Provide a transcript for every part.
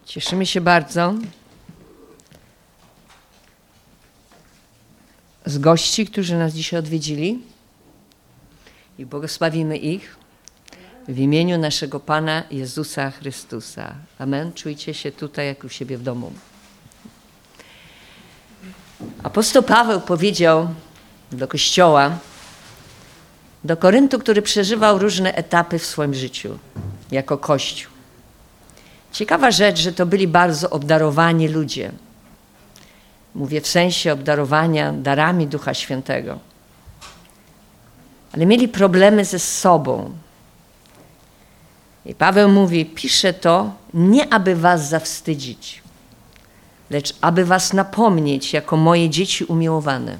Cieszymy się bardzo z gości, którzy nas dzisiaj odwiedzili i błogosławimy ich w imieniu naszego Pana Jezusa Chrystusa. Amen. Czujcie się tutaj jak u siebie w domu. Apostoł Paweł powiedział do Kościoła, do Koryntu, który przeżywał różne etapy w swoim życiu jako Kościół. Ciekawa rzecz, że to byli bardzo obdarowani ludzie. Mówię w sensie obdarowania darami Ducha Świętego. Ale mieli problemy ze sobą. I Paweł mówi, piszę to nie aby was zawstydzić, lecz aby was napomnieć jako moje dzieci umiłowane.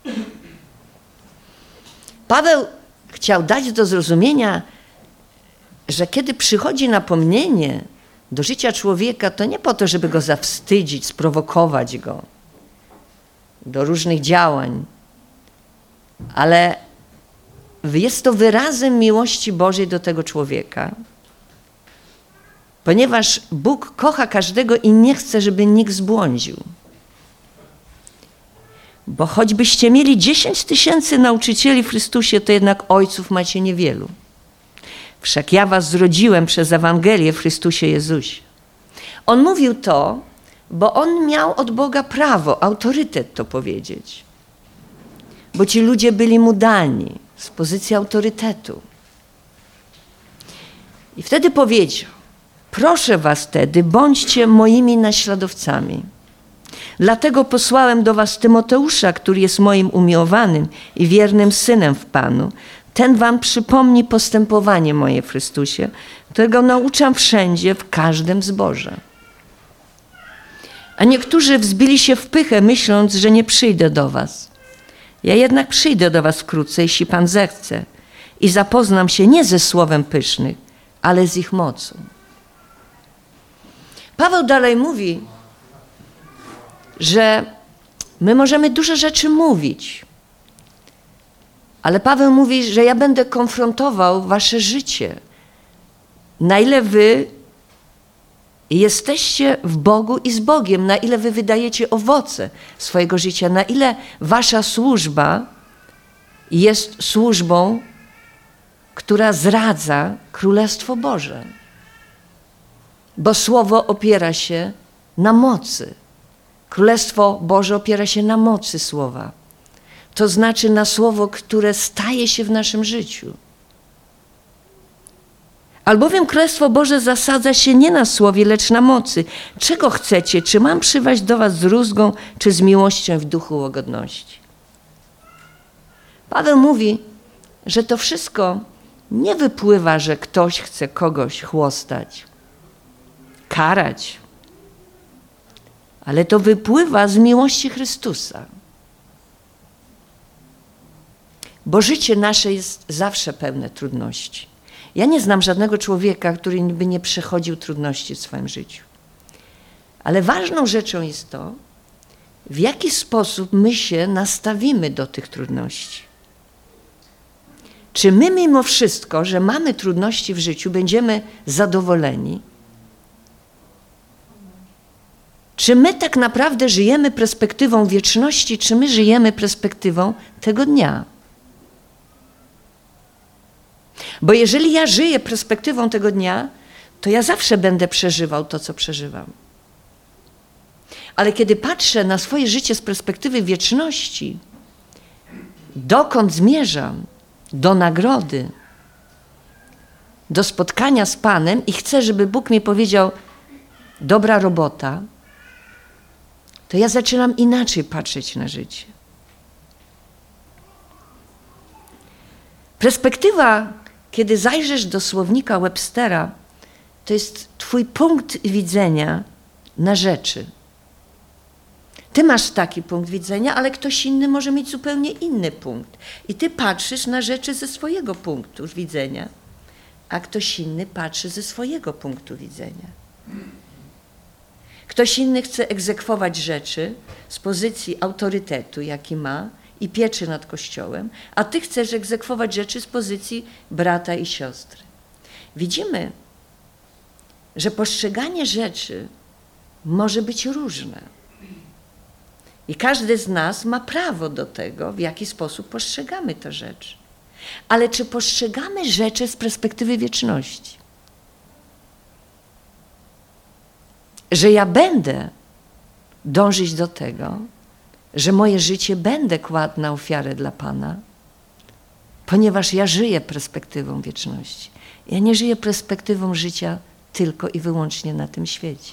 Paweł chciał dać do zrozumienia, że kiedy przychodzi napomnienie do życia człowieka, to nie po to, żeby go zawstydzić, sprowokować go do różnych działań, ale jest to wyrazem miłości Bożej do tego człowieka, ponieważ Bóg kocha każdego i nie chce, żeby nikt zbłądził. Bo choćbyście mieli 10 000 nauczycieli w Chrystusie, to jednak ojców macie niewielu. Wszak ja was zrodziłem przez Ewangelię w Chrystusie Jezusie. On mówił to, bo on miał od Boga prawo, autorytet to powiedzieć. Bo ci ludzie byli mu dani z pozycji autorytetu. I wtedy powiedział, proszę was wtedy, bądźcie moimi naśladowcami. Dlatego posłałem do was Tymoteusza, który jest moim umiłowanym i wiernym synem w Panu. Ten wam przypomni postępowanie moje w Chrystusie, którego nauczam wszędzie, w każdym zborze. A niektórzy wzbili się w pychę, myśląc, że nie przyjdę do was. Ja jednak przyjdę do was wkrótce, jeśli Pan zechce, i zapoznam się nie ze słowem pysznych, ale z ich mocą. Paweł dalej mówi, że my możemy dużo rzeczy mówić, ale Paweł mówi, że ja będę konfrontował wasze życie. Na ile wy jesteście w Bogu i z Bogiem, na ile wy wydajecie owoce swojego życia, na ile wasza służba jest służbą, która zdradza Królestwo Boże. Bo Słowo opiera się na mocy. Królestwo Boże opiera się na mocy Słowa. To znaczy na Słowo, które staje się w naszym życiu. Albowiem Królestwo Boże zasadza się nie na Słowie, lecz na mocy. Czego chcecie? Czy mam przywaść do was z rózgą, czy z miłością w duchu łagodności? Paweł mówi, że to wszystko nie wypływa, że ktoś chce kogoś chłostać, karać, ale to wypływa z miłości Chrystusa. Bo życie nasze jest zawsze pełne trudności. Ja nie znam żadnego człowieka, który by nie przechodził trudności w swoim życiu. Ale ważną rzeczą jest to, w jaki sposób my się nastawimy do tych trudności. Czy my mimo wszystko, że mamy trudności w życiu, będziemy zadowoleni? Czy my tak naprawdę żyjemy perspektywą wieczności, czy my żyjemy perspektywą tego dnia? Bo jeżeli ja żyję perspektywą tego dnia, to ja zawsze będę przeżywał to, co przeżywam. Ale kiedy patrzę na swoje życie z perspektywy wieczności, dokąd zmierzam? Do nagrody, do spotkania z Panem i chcę, żeby Bóg mi powiedział, dobra robota, to ja zaczynam inaczej patrzeć na życie. Perspektywa, kiedy zajrzysz do słownika Webstera, to jest twój punkt widzenia na rzeczy. Ty masz taki punkt widzenia, ale ktoś inny może mieć zupełnie inny punkt. I ty patrzysz na rzeczy ze swojego punktu widzenia, a ktoś inny patrzy ze swojego punktu widzenia. Ktoś inny chce egzekwować rzeczy z pozycji autorytetu, jaki ma, i pieczy nad Kościołem, a ty chcesz egzekwować rzeczy z pozycji brata i siostry. Widzimy, że postrzeganie rzeczy może być różne. I każdy z nas ma prawo do tego, w jaki sposób postrzegamy tę rzecz. Ale czy postrzegamy rzeczy z perspektywy wieczności? Że ja będę dążyć do tego, że moje życie będę kładł na ofiarę dla Pana, ponieważ ja żyję perspektywą wieczności. Ja nie żyję perspektywą życia tylko i wyłącznie na tym świecie.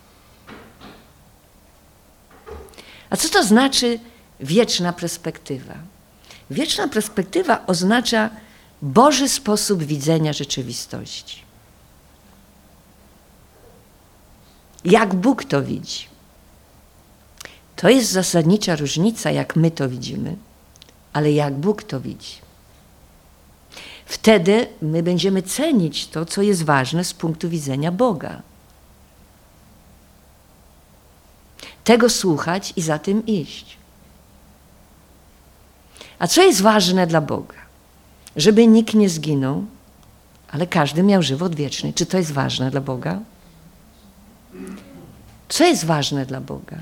A co to znaczy wieczna perspektywa? Wieczna perspektywa oznacza Boży sposób widzenia rzeczywistości. Jak Bóg to widzi. To jest zasadnicza różnica, jak my to widzimy, ale jak Bóg to widzi. Wtedy my będziemy cenić to, co jest ważne z punktu widzenia Boga. Tego słuchać i za tym iść. A co jest ważne dla Boga? Żeby nikt nie zginął, ale każdy miał żywot wieczny. Czy to jest ważne dla Boga? Co jest ważne dla Boga?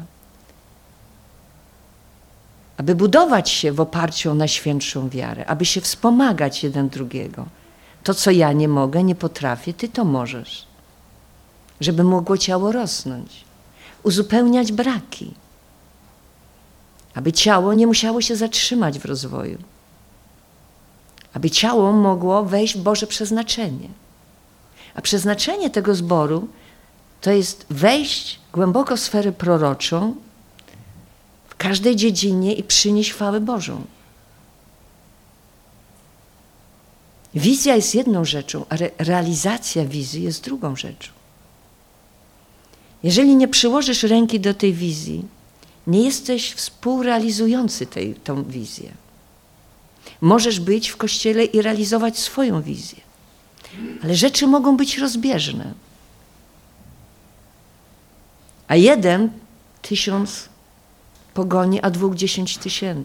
Aby budować się w oparciu o najświętszą wiarę, aby się wspomagać jeden drugiego. To, co ja nie mogę, nie potrafię, Ty to możesz. Żeby mogło ciało rosnąć, uzupełniać braki. Aby ciało nie musiało się zatrzymać w rozwoju. Aby ciało mogło wejść w Boże przeznaczenie. A przeznaczenie tego zboru to jest wejść głęboko w sferę proroczą, w każdej dziedzinie i przynieść chwałę Bożą. Wizja jest jedną rzeczą, a realizacja wizji jest drugą rzeczą. Jeżeli nie przyłożysz ręki do tej wizji, nie jesteś współrealizujący tą wizję. Możesz być w Kościele i realizować swoją wizję, ale rzeczy mogą być rozbieżne. A 1 1000 pogoni, a 2 10 000.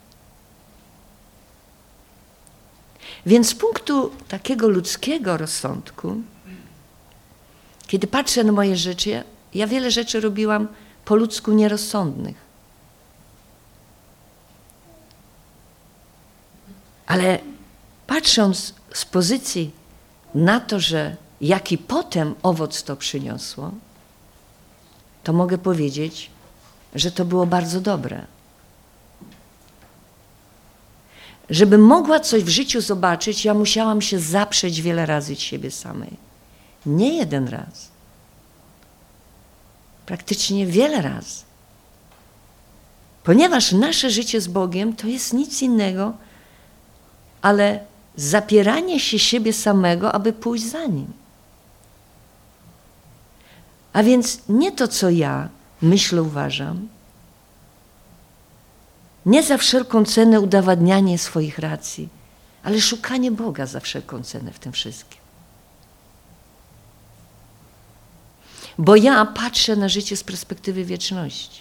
Więc z punktu takiego ludzkiego rozsądku, kiedy patrzę na moje życie, ja wiele rzeczy robiłam po ludzku nierozsądnych. Ale patrząc z pozycji na to, że jaki potem owoc to przyniosło, to mogę powiedzieć, że to było bardzo dobre. Żebym mogła coś w życiu zobaczyć, ja musiałam się zaprzeć wiele razy siebie samej. Nie jeden raz. Praktycznie wiele razy. Ponieważ nasze życie z Bogiem to jest nic innego, ale zapieranie się siebie samego, aby pójść za Nim. A więc nie to, co ja myślę, uważam, nie za wszelką cenę udowadnianie swoich racji, ale szukanie Boga za wszelką cenę w tym wszystkim. Bo ja patrzę na życie z perspektywy wieczności.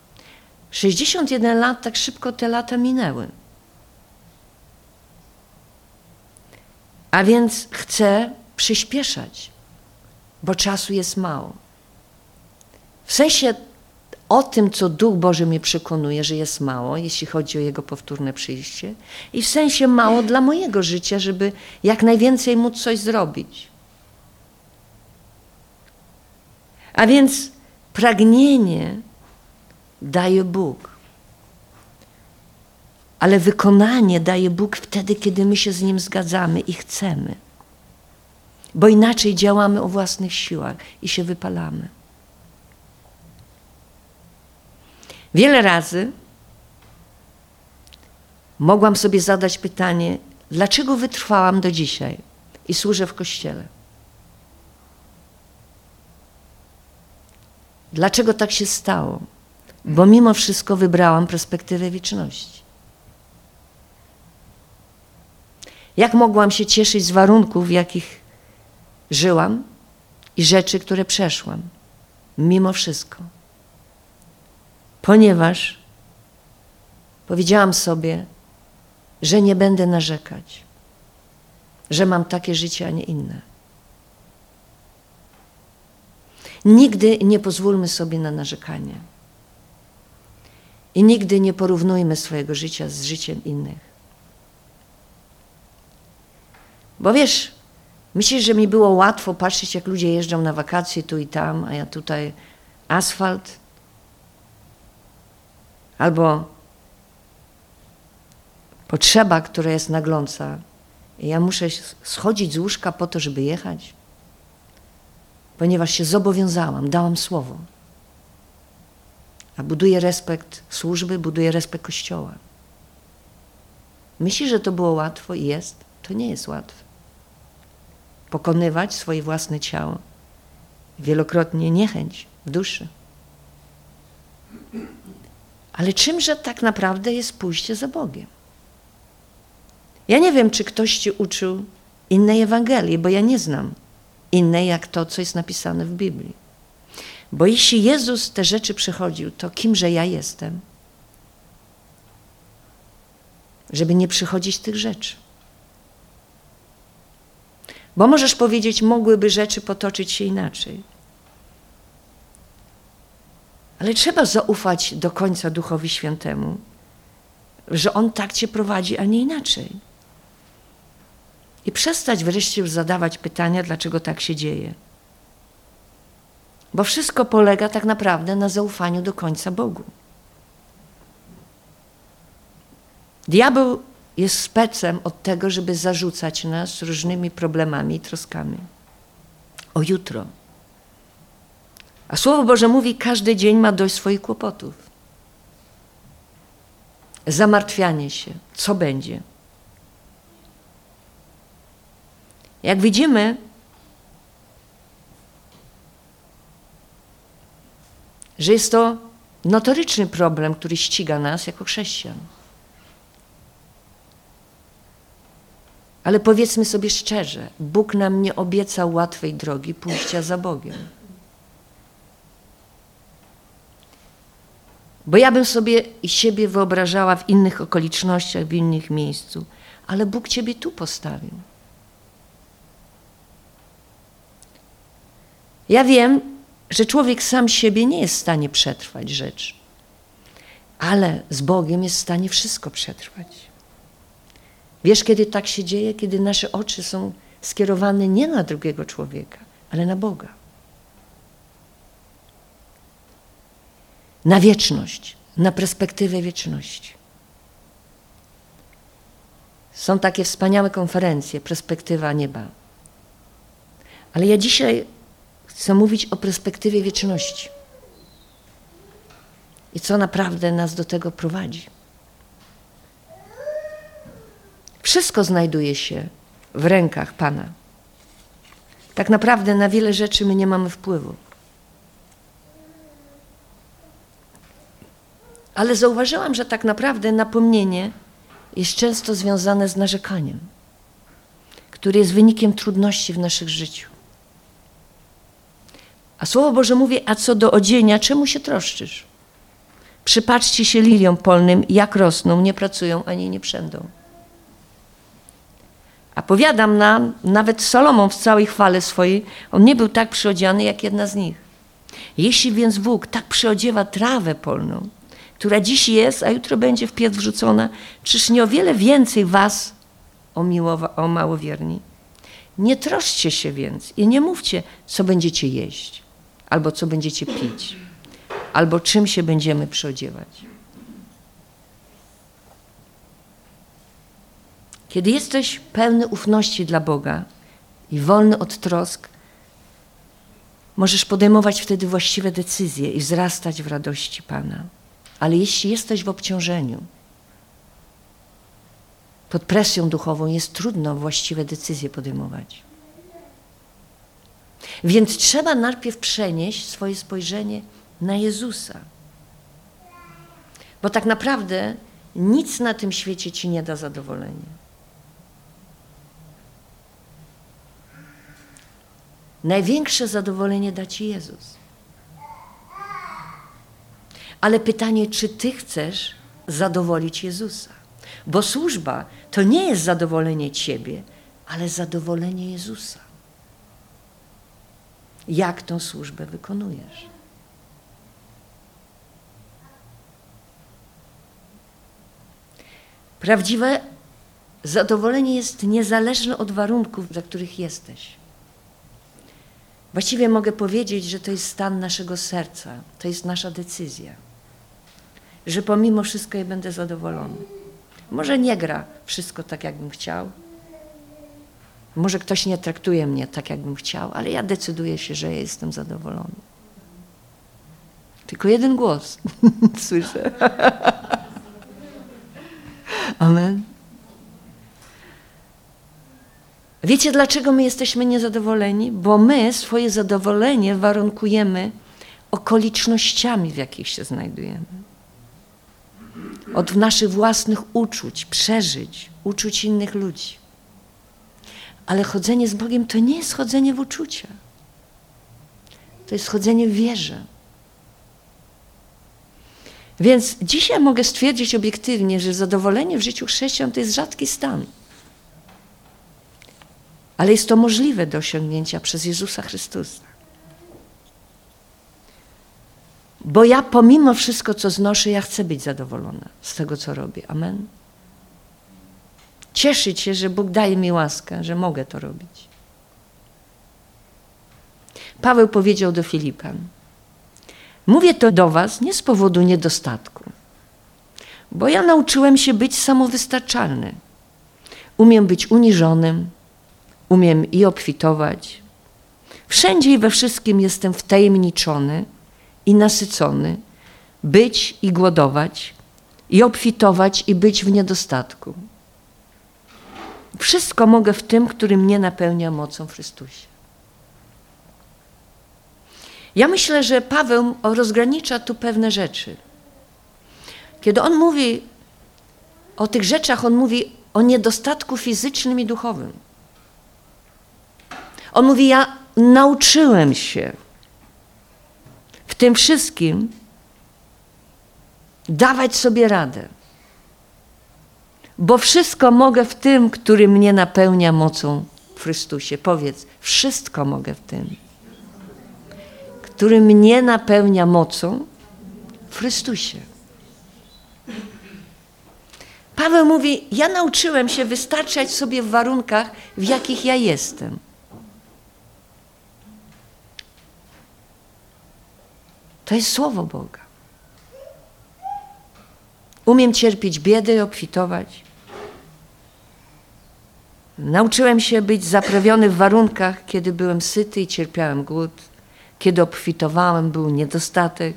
61 lat, tak szybko te lata minęły. A więc chcę przyspieszać, bo czasu jest mało. W sensie o tym, co Duch Boży mnie przekonuje, że jest mało, jeśli chodzi o Jego powtórne przyjście, i w sensie mało dla mojego życia, żeby jak najwięcej móc coś zrobić. A więc pragnienie daje Bóg. Ale wykonanie daje Bóg wtedy, kiedy my się z Nim zgadzamy i chcemy. Bo inaczej działamy o własnych siłach i się wypalamy. Wiele razy mogłam sobie zadać pytanie, dlaczego wytrwałam do dzisiaj i służę w Kościele? Dlaczego tak się stało? Bo mimo wszystko wybrałam perspektywę wieczności. Jak mogłam się cieszyć z warunków, w jakich żyłam i rzeczy, które przeszłam? Mimo wszystko. Ponieważ powiedziałam sobie, że nie będę narzekać, że mam takie życie, a nie inne. Nigdy nie pozwólmy sobie na narzekanie. I nigdy nie porównujmy swojego życia z życiem innych. Bo wiesz, myślisz, że mi było łatwo patrzeć, jak ludzie jeżdżą na wakacje tu i tam, a ja tutaj asfalt? Albo potrzeba, która jest nagląca. I ja muszę schodzić z łóżka po to, żeby jechać, ponieważ się zobowiązałam, dałam słowo. A buduję respekt służby, buduję respekt Kościoła. Myślisz, że to było łatwo i jest? To nie jest łatwe. Pokonywać swoje własne ciało, wielokrotnie niechęć w duszy. Ale czymże tak naprawdę jest pójście za Bogiem? Ja nie wiem, czy ktoś Cię uczył innej Ewangelii, bo ja nie znam innej jak to, co jest napisane w Biblii. Bo jeśli Jezus te rzeczy przechodził, to kimże ja jestem? Żeby nie przychodzić tych rzeczy. Bo możesz powiedzieć, mogłyby rzeczy potoczyć się inaczej. Ale trzeba zaufać do końca Duchowi Świętemu, że On tak Cię prowadzi, a nie inaczej. I przestać wreszcie już zadawać pytania, dlaczego tak się dzieje. Bo wszystko polega tak naprawdę na zaufaniu do końca Bogu. Diabeł jest specem od tego, żeby zarzucać nas różnymi problemami i troskami. O jutro. A Słowo Boże mówi, każdy dzień ma dość swoich kłopotów. Zamartwianie się. Co będzie? Jak widzimy, że jest to notoryczny problem, który ściga nas jako chrześcijan. Ale powiedzmy sobie szczerze, Bóg nam nie obiecał łatwej drogi pójścia za Bogiem. Bo ja bym sobie i siebie wyobrażała w innych okolicznościach, w innych miejscu, ale Bóg Ciebie tu postawił. Ja wiem, że człowiek sam siebie nie jest w stanie przetrwać rzeczy, ale z Bogiem jest w stanie wszystko przetrwać. Wiesz, kiedy tak się dzieje? Kiedy nasze oczy są skierowane nie na drugiego człowieka, ale na Boga. Na wieczność, na perspektywę wieczności. Są takie wspaniałe konferencje, perspektywa nieba. Ale ja dzisiaj chcę mówić o perspektywie wieczności. I co naprawdę nas do tego prowadzi. Wszystko znajduje się w rękach Pana. Tak naprawdę na wiele rzeczy my nie mamy wpływu. Ale zauważyłam, że tak naprawdę napomnienie jest często związane z narzekaniem, które jest wynikiem trudności w naszych życiu. A Słowo Boże mówi, a co do odzienia, czemu się troszczysz? Przypatrzcie się liliom polnym, jak rosną, nie pracują, ani nie przędą. A powiadam nam, nawet Salomon w całej chwale swojej, on nie był tak przyodziany jak jedna z nich. Jeśli więc Bóg tak przyodziewa trawę polną, która dziś jest, a jutro będzie w piec wrzucona, czyż nie o wiele więcej was, o małowierni? Nie troszczcie się więc i nie mówcie, co będziecie jeść, albo co będziecie pić, albo czym się będziemy przyodziewać. Kiedy jesteś pełny ufności dla Boga i wolny od trosk, możesz podejmować wtedy właściwe decyzje i wzrastać w radości Pana. Ale jeśli jesteś w obciążeniu, pod presją duchową, jest trudno właściwe decyzje podejmować. Więc trzeba najpierw przenieść swoje spojrzenie na Jezusa. Bo tak naprawdę nic na tym świecie ci nie da zadowolenia. Największe zadowolenie da ci Jezus. Ale pytanie, czy ty chcesz zadowolić Jezusa? Bo służba to nie jest zadowolenie ciebie, ale zadowolenie Jezusa. jak tą służbę wykonujesz. Prawdziwe zadowolenie jest niezależne od warunków, za których jesteś. Właściwie mogę powiedzieć, że to jest stan naszego serca, to jest nasza decyzja, że pomimo wszystko ja będę zadowolony. Może nie gra wszystko tak, jakbym chciał, może ktoś nie traktuje mnie tak, jakbym chciał, ale ja decyduję się, że ja jestem zadowolony. Tylko jeden głos słyszę. Amen. Wiecie, dlaczego my jesteśmy niezadowoleni? Bo my swoje zadowolenie warunkujemy okolicznościami, w jakich się znajdujemy. Od naszych własnych uczuć, przeżyć, uczuć innych ludzi. Ale chodzenie z Bogiem to nie jest chodzenie w uczucia. To jest chodzenie w wierze. Więc dzisiaj mogę stwierdzić obiektywnie, że zadowolenie w życiu chrześcijan to jest rzadki stan. Ale jest to możliwe do osiągnięcia przez Jezusa Chrystusa. Bo ja pomimo wszystko, co znoszę, ja chcę być zadowolona z tego, co robię. Amen. Cieszyć się, że Bóg daje mi łaskę, że mogę to robić. Paweł powiedział do Filipan: mówię to do was nie z powodu niedostatku, bo ja nauczyłem się być samowystarczalny. Umiem być uniżonym, umiem i obfitować. Wszędzie i we wszystkim jestem wtajemniczony i nasycony, być i głodować, i obfitować i być w niedostatku. Wszystko mogę w tym, który mnie napełnia mocą w Chrystusie. Ja myślę, że Paweł rozgranicza tu pewne rzeczy. Kiedy on mówi o tych rzeczach, on mówi o niedostatku fizycznym i duchowym. On mówi, ja nauczyłem się w tym wszystkim dawać sobie radę. Bo wszystko mogę w tym, który mnie napełnia mocą w Chrystusie. Powiedz, wszystko mogę w tym, który mnie napełnia mocą w Chrystusie. Paweł mówi, ja nauczyłem się wystarczać sobie w warunkach, w jakich ja jestem. To jest słowo Boga. Umiem cierpieć biedę i obfitować. Nauczyłem się być zaprawiony w warunkach, kiedy byłem syty i cierpiałem głód. Kiedy obfitowałem, był niedostatek.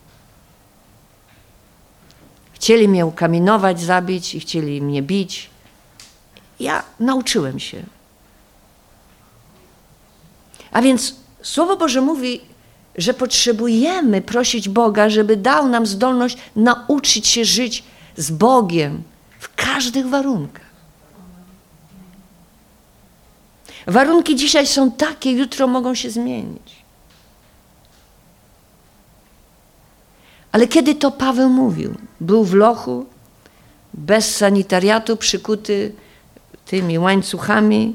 Chcieli mnie ukamienować, zabić i chcieli mnie bić. Ja nauczyłem się. A więc Słowo Boże mówi, że potrzebujemy prosić Boga, żeby dał nam zdolność nauczyć się żyć z Bogiem w każdych warunkach. Warunki dzisiaj są takie, jutro mogą się zmienić. Ale kiedy to Paweł mówił? Był w lochu, bez sanitariatu, przykuty tymi łańcuchami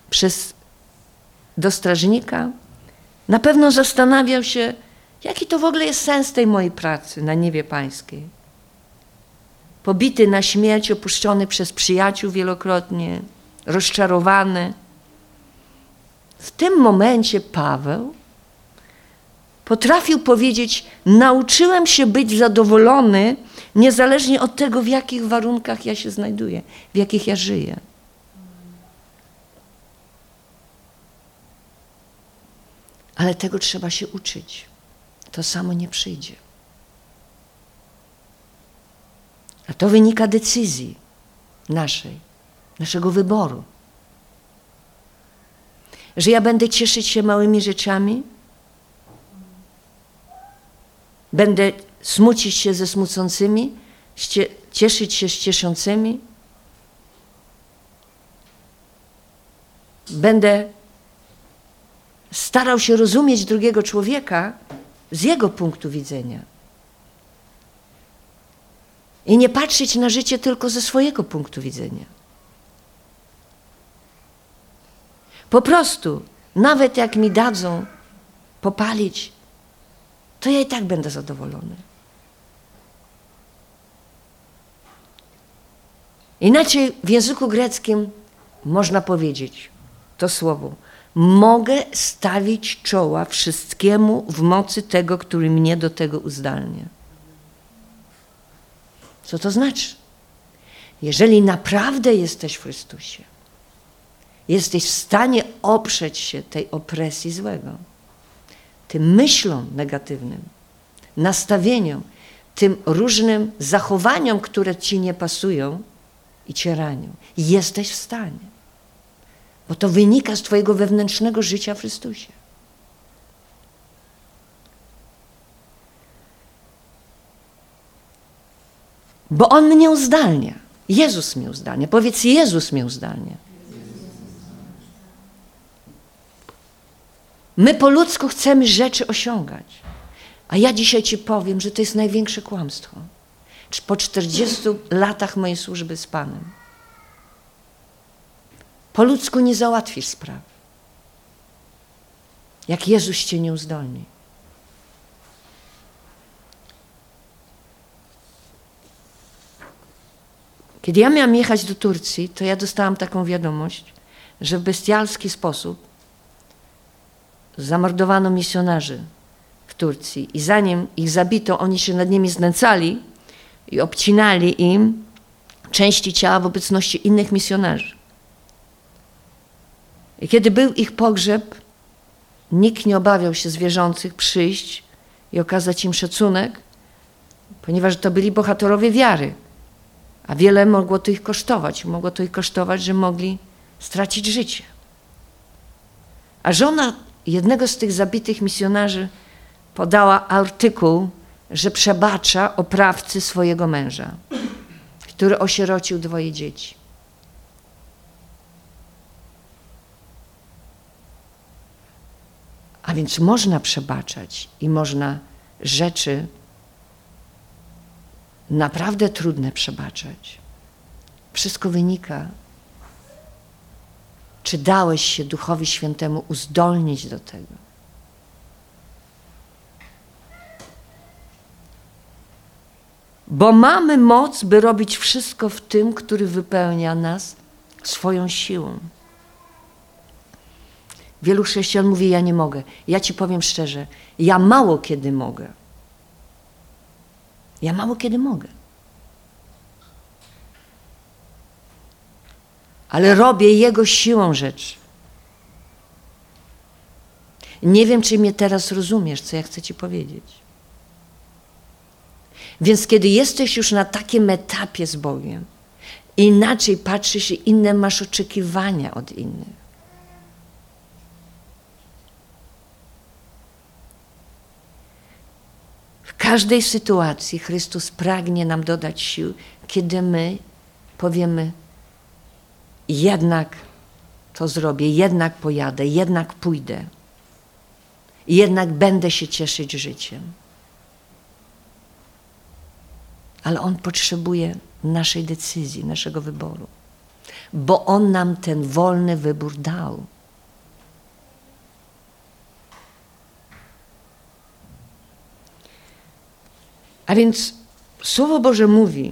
do strażnika. Na pewno zastanawiał się, jaki to w ogóle jest sens tej mojej pracy na niebie pańskiej. Pobity na śmierć, opuszczony przez przyjaciół wielokrotnie, rozczarowany. W tym momencie Paweł potrafił powiedzieć, nauczyłem się być zadowolony, niezależnie od tego, w jakich warunkach ja się znajduję, w jakich ja żyję. Ale tego trzeba się uczyć. To samo nie przyjdzie. A to wynika decyzji naszej, naszego wyboru. Że ja będę cieszyć się małymi rzeczami, będę smucić się ze smucącymi, cieszyć się z cieszącymi. Będę starał się rozumieć drugiego człowieka z jego punktu widzenia. I nie patrzeć na życie tylko ze swojego punktu widzenia. Po prostu, nawet jak mi dadzą popalić, to ja i tak będę zadowolony. Inaczej w języku greckim można powiedzieć to słowo: mogę stawić czoła wszystkiemu w mocy tego, który mnie do tego uzdalnia. Co to znaczy? Jeżeli naprawdę jesteś w Chrystusie, jesteś w stanie oprzeć się tej opresji złego, tym myślom negatywnym, nastawieniom, tym różnym zachowaniom, które ci nie pasują i cię ranią. Jesteś w stanie, bo to wynika z twojego wewnętrznego życia w Chrystusie. Bo On mnie uzdalnia. Jezus mnie uzdalnia. Powiedz, Jezus mnie uzdalnia. My po ludzku chcemy rzeczy osiągać. A ja dzisiaj ci powiem, że to jest największe kłamstwo. Po 40 latach mojej służby z Panem. Po ludzku nie załatwisz spraw. Jak Jezus cię nie uzdolni. Kiedy ja miałam jechać do Turcji, to ja dostałam taką wiadomość, że w bestialski sposób zamordowano misjonarzy w Turcji i zanim ich zabito, oni się nad nimi znęcali i obcinali im części ciała w obecności innych misjonarzy. I kiedy był ich pogrzeb, nikt nie obawiał się z wierzących przyjść i okazać im szacunek, ponieważ to byli bohaterowie wiary. A wiele mogło to ich kosztować. Mogło to ich kosztować, że mogli stracić życie. A żona jednego z tych zabitych misjonarzy podała artykuł, że przebacza oprawcy swojego męża, który osierocił 2 dzieci. A więc można przebaczać i można rzeczy naprawdę trudne przebaczać. Wszystko wynika, czy dałeś się Duchowi Świętemu uzdolnić do tego. Bo mamy moc, by robić wszystko w tym, który wypełnia nas swoją siłą. Wielu chrześcijan mówi, ja nie mogę. Ja ci powiem szczerze, ja mało kiedy mogę. Ja mało kiedy mogę. Ale robię Jego siłą rzeczy. Nie wiem, czy mnie teraz rozumiesz, co ja chcę ci powiedzieć. Więc kiedy jesteś już na takim etapie z Bogiem, inaczej patrzysz i inne masz oczekiwania od innych. W każdej sytuacji Chrystus pragnie nam dodać sił, kiedy my powiemy, jednak to zrobię, jednak pojadę, jednak pójdę, jednak będę się cieszyć życiem. Ale On potrzebuje naszej decyzji, naszego wyboru, bo On nam ten wolny wybór dał. A więc Słowo Boże mówi,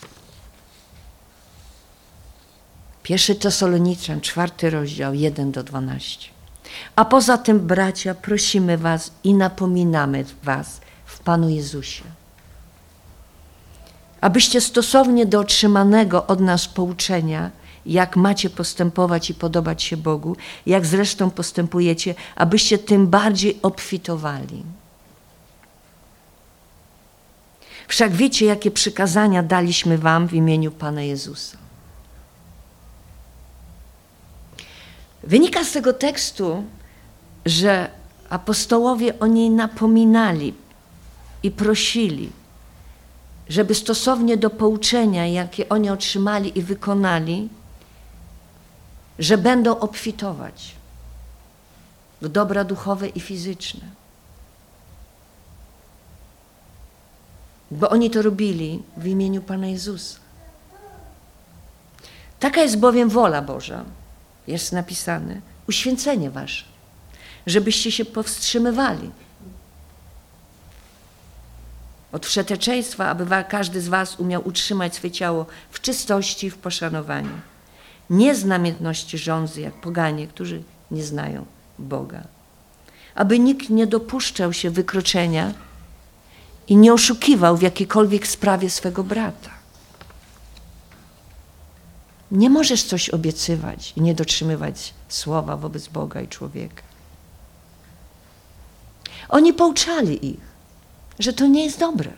1 Tesaloniczan, 4 rozdział, 1-12. A poza tym, bracia, prosimy was i napominamy was w Panu Jezusie, abyście stosownie do otrzymanego od nas pouczenia, jak macie postępować i podobać się Bogu, jak zresztą postępujecie, abyście tym bardziej obfitowali. Wszak wiecie, jakie przykazania daliśmy wam w imieniu Pana Jezusa. Wynika z tego tekstu, że apostołowie o niej napominali i prosili, żeby stosownie do pouczenia, jakie oni otrzymali i wykonali, że będą obfitować w dobra duchowe i fizyczne. Bo oni to robili w imieniu Pana Jezusa. Taka jest bowiem wola Boża, jest napisane, uświęcenie wasze, żebyście się powstrzymywali od wszeteczeństwa, aby każdy z was umiał utrzymać swe ciało w czystości i w poszanowaniu. Nie z namiętności żądzy, jak poganie, którzy nie znają Boga. Aby nikt nie dopuszczał się wykroczenia i nie oszukiwał w jakiejkolwiek sprawie swego brata. Nie możesz coś obiecywać i nie dotrzymywać słowa wobec Boga i człowieka. Oni pouczali ich, że to nie jest dobre.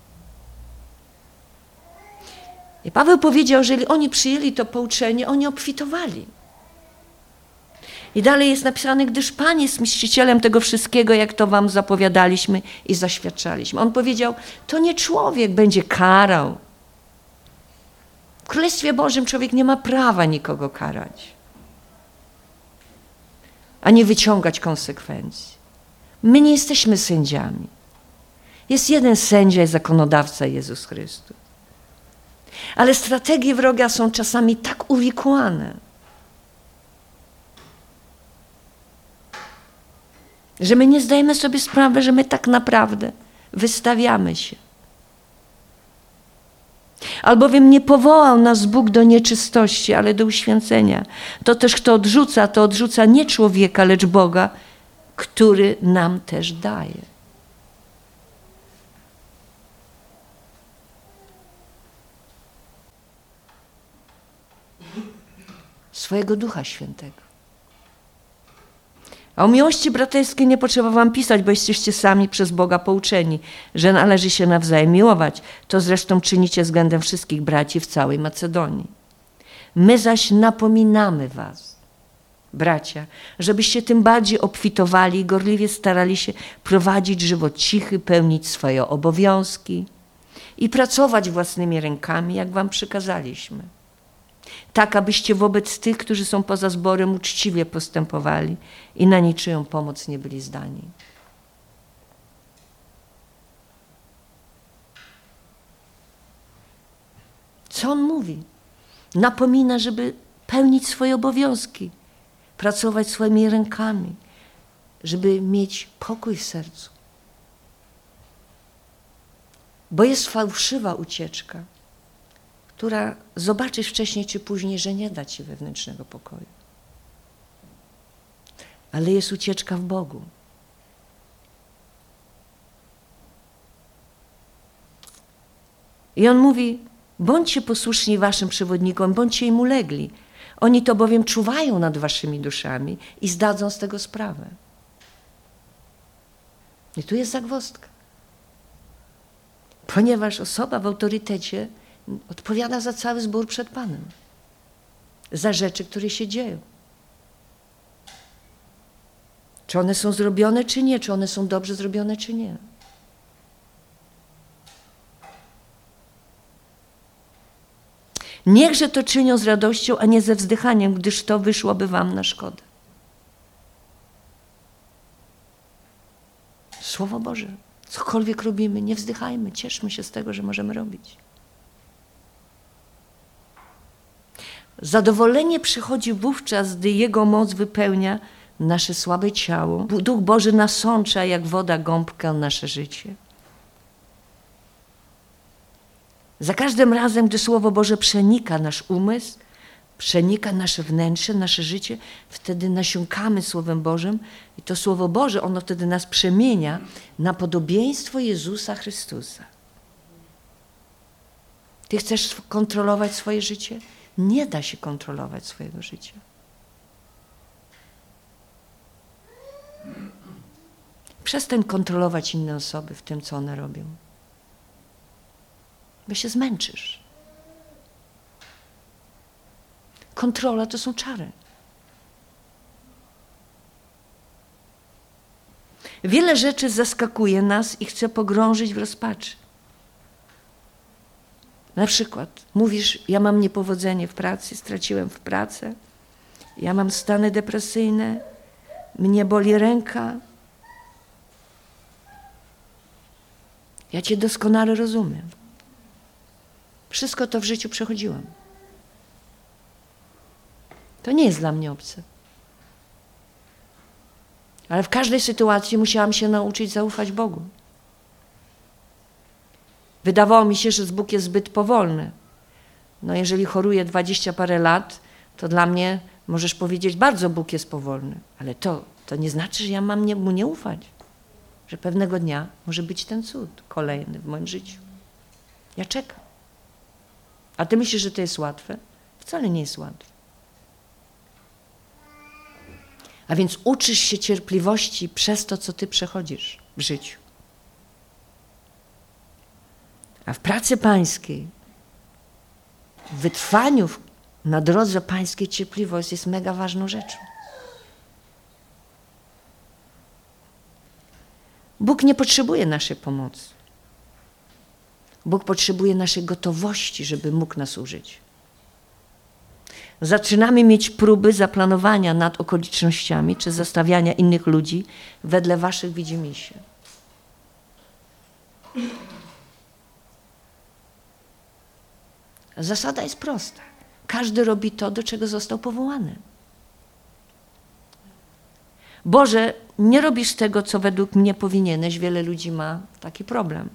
I Paweł powiedział, że jeżeli oni przyjęli to pouczenie, oni obfitowali. I dalej jest napisane, gdyż Pan jest mścicielem tego wszystkiego, jak to wam zapowiadaliśmy i zaświadczaliśmy. On powiedział, to nie człowiek będzie karał. W Królestwie Bożym człowiek nie ma prawa nikogo karać, ani wyciągać konsekwencji. My nie jesteśmy sędziami. Jest jeden sędzia i zakonodawca, Jezus Chrystus. Ale strategie wroga są czasami tak uwikłane, że my nie zdajemy sobie sprawy, że my tak naprawdę wystawiamy się. Albowiem nie powołał nas Bóg do nieczystości, ale do uświęcenia. To też kto odrzuca, to odrzuca nie człowieka, lecz Boga, który nam też daje. Swojego Ducha Świętego. A o miłości braterskiej nie potrzeba wam pisać, bo jesteście sami przez Boga pouczeni, że należy się nawzajem miłować. To zresztą czynicie względem wszystkich braci w całej Macedonii. My zaś napominamy was, bracia, żebyście tym bardziej obfitowali i gorliwie starali się prowadzić żywot cichy, pełnić swoje obowiązki i pracować własnymi rękami, jak wam przykazaliśmy. Tak, abyście wobec tych, którzy są poza zborem, uczciwie postępowali i na niczyją pomoc nie byli zdani. Co on mówi? Napomina, żeby pełnić swoje obowiązki, pracować swoimi rękami, żeby mieć pokój w sercu. Bo jest fałszywa ucieczka, która zobaczysz wcześniej czy później, że nie da ci wewnętrznego pokoju. Ale jest ucieczka w Bogu. I on mówi, bądźcie posłuszni waszym przewodnikom, bądźcie im ulegli. Oni to bowiem czuwają nad waszymi duszami i zdadzą z tego sprawę. I tu jest zagwozdka. Ponieważ osoba w autorytecie odpowiada za cały zbór przed Panem. Za rzeczy, które się dzieją. Czy one są zrobione, czy nie? Czy one są dobrze zrobione, czy nie? Niechże to czynią z radością, a nie ze wzdychaniem, gdyż to wyszłoby wam na szkodę. Słowo Boże. Cokolwiek robimy, nie wzdychajmy, cieszmy się z tego, że możemy robić. Zadowolenie przychodzi wówczas, gdy Jego moc wypełnia nasze słabe ciało. Duch Boży nasącza jak woda gąbkę nasze życie. Za każdym razem, gdy Słowo Boże przenika nasz umysł, przenika nasze wnętrze, nasze życie, wtedy nasiąkamy Słowem Bożym i to Słowo Boże, ono wtedy nas przemienia na podobieństwo Jezusa Chrystusa. Ty chcesz kontrolować swoje życie? Nie da się kontrolować swojego życia. Przestań kontrolować inne osoby w tym, co one robią. Bo się zmęczysz. Kontrola to są czary. Wiele rzeczy zaskakuje nas i chce pogrążyć w rozpaczy. Na przykład mówisz, ja mam niepowodzenie w pracy, straciłem w pracę, ja mam stany depresyjne, mnie boli ręka. Ja cię doskonale rozumiem. Wszystko to w życiu przechodziłam. To nie jest dla mnie obce. Ale w każdej sytuacji musiałam się nauczyć zaufać Bogu. Wydawało mi się, że Bóg jest zbyt powolny. No jeżeli choruję 20 parę lat, to dla mnie możesz powiedzieć, bardzo Bóg jest powolny. Ale to nie znaczy, że ja mam Mu nie ufać. Że pewnego dnia może być ten cud kolejny w moim życiu. Ja czekam. A ty myślisz, że to jest łatwe? Wcale nie jest łatwe. A więc uczysz się cierpliwości przez to, co ty przechodzisz w życiu. A w pracy pańskiej, w wytrwaniu na drodze pańskiej cierpliwość jest mega ważną rzeczą. Bóg nie potrzebuje naszej pomocy. Bóg potrzebuje naszej gotowości, żeby mógł nas użyć. Zaczynamy mieć próby zaplanowania nad okolicznościami czy zastawiania innych ludzi wedle waszych widzimisię. Zasada jest prosta. Każdy robi to, do czego został powołany. Boże, nie robisz tego, co według mnie powinieneś. Wiele ludzi ma taki problem.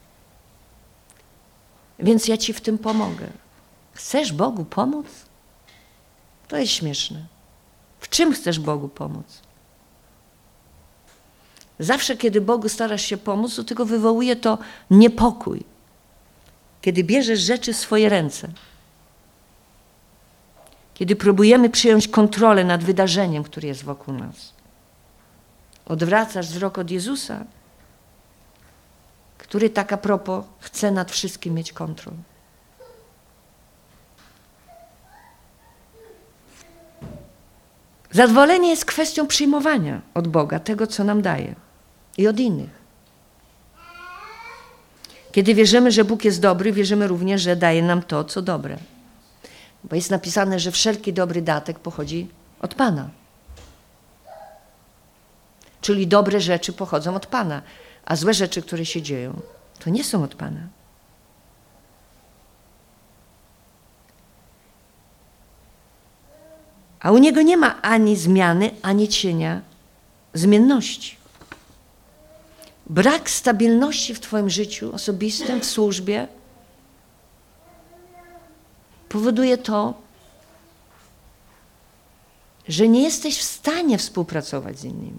Więc ja ci w tym pomogę. Chcesz Bogu pomóc? To jest śmieszne. W czym chcesz Bogu pomóc? Zawsze, kiedy Bogu starasz się pomóc, do tego wywołuje to niepokój. Kiedy bierzesz rzeczy w swoje ręce. Kiedy próbujemy przyjąć kontrolę nad wydarzeniem, które jest wokół nas. Odwracasz wzrok od Jezusa, który tak a propos chce nad wszystkim mieć kontrolę. Zadowolenie jest kwestią przyjmowania od Boga tego, co nam daje i od innych. Kiedy wierzymy, że Bóg jest dobry, wierzymy również, że daje nam to, co dobre. Bo jest napisane, że wszelki dobry datek pochodzi od Pana. Czyli dobre rzeczy pochodzą od Pana, a złe rzeczy, które się dzieją, to nie są od Pana. A u Niego nie ma ani zmiany, ani cienia zmienności. Brak stabilności w twoim życiu osobistym, w służbie powoduje to, że nie jesteś w stanie współpracować z innymi.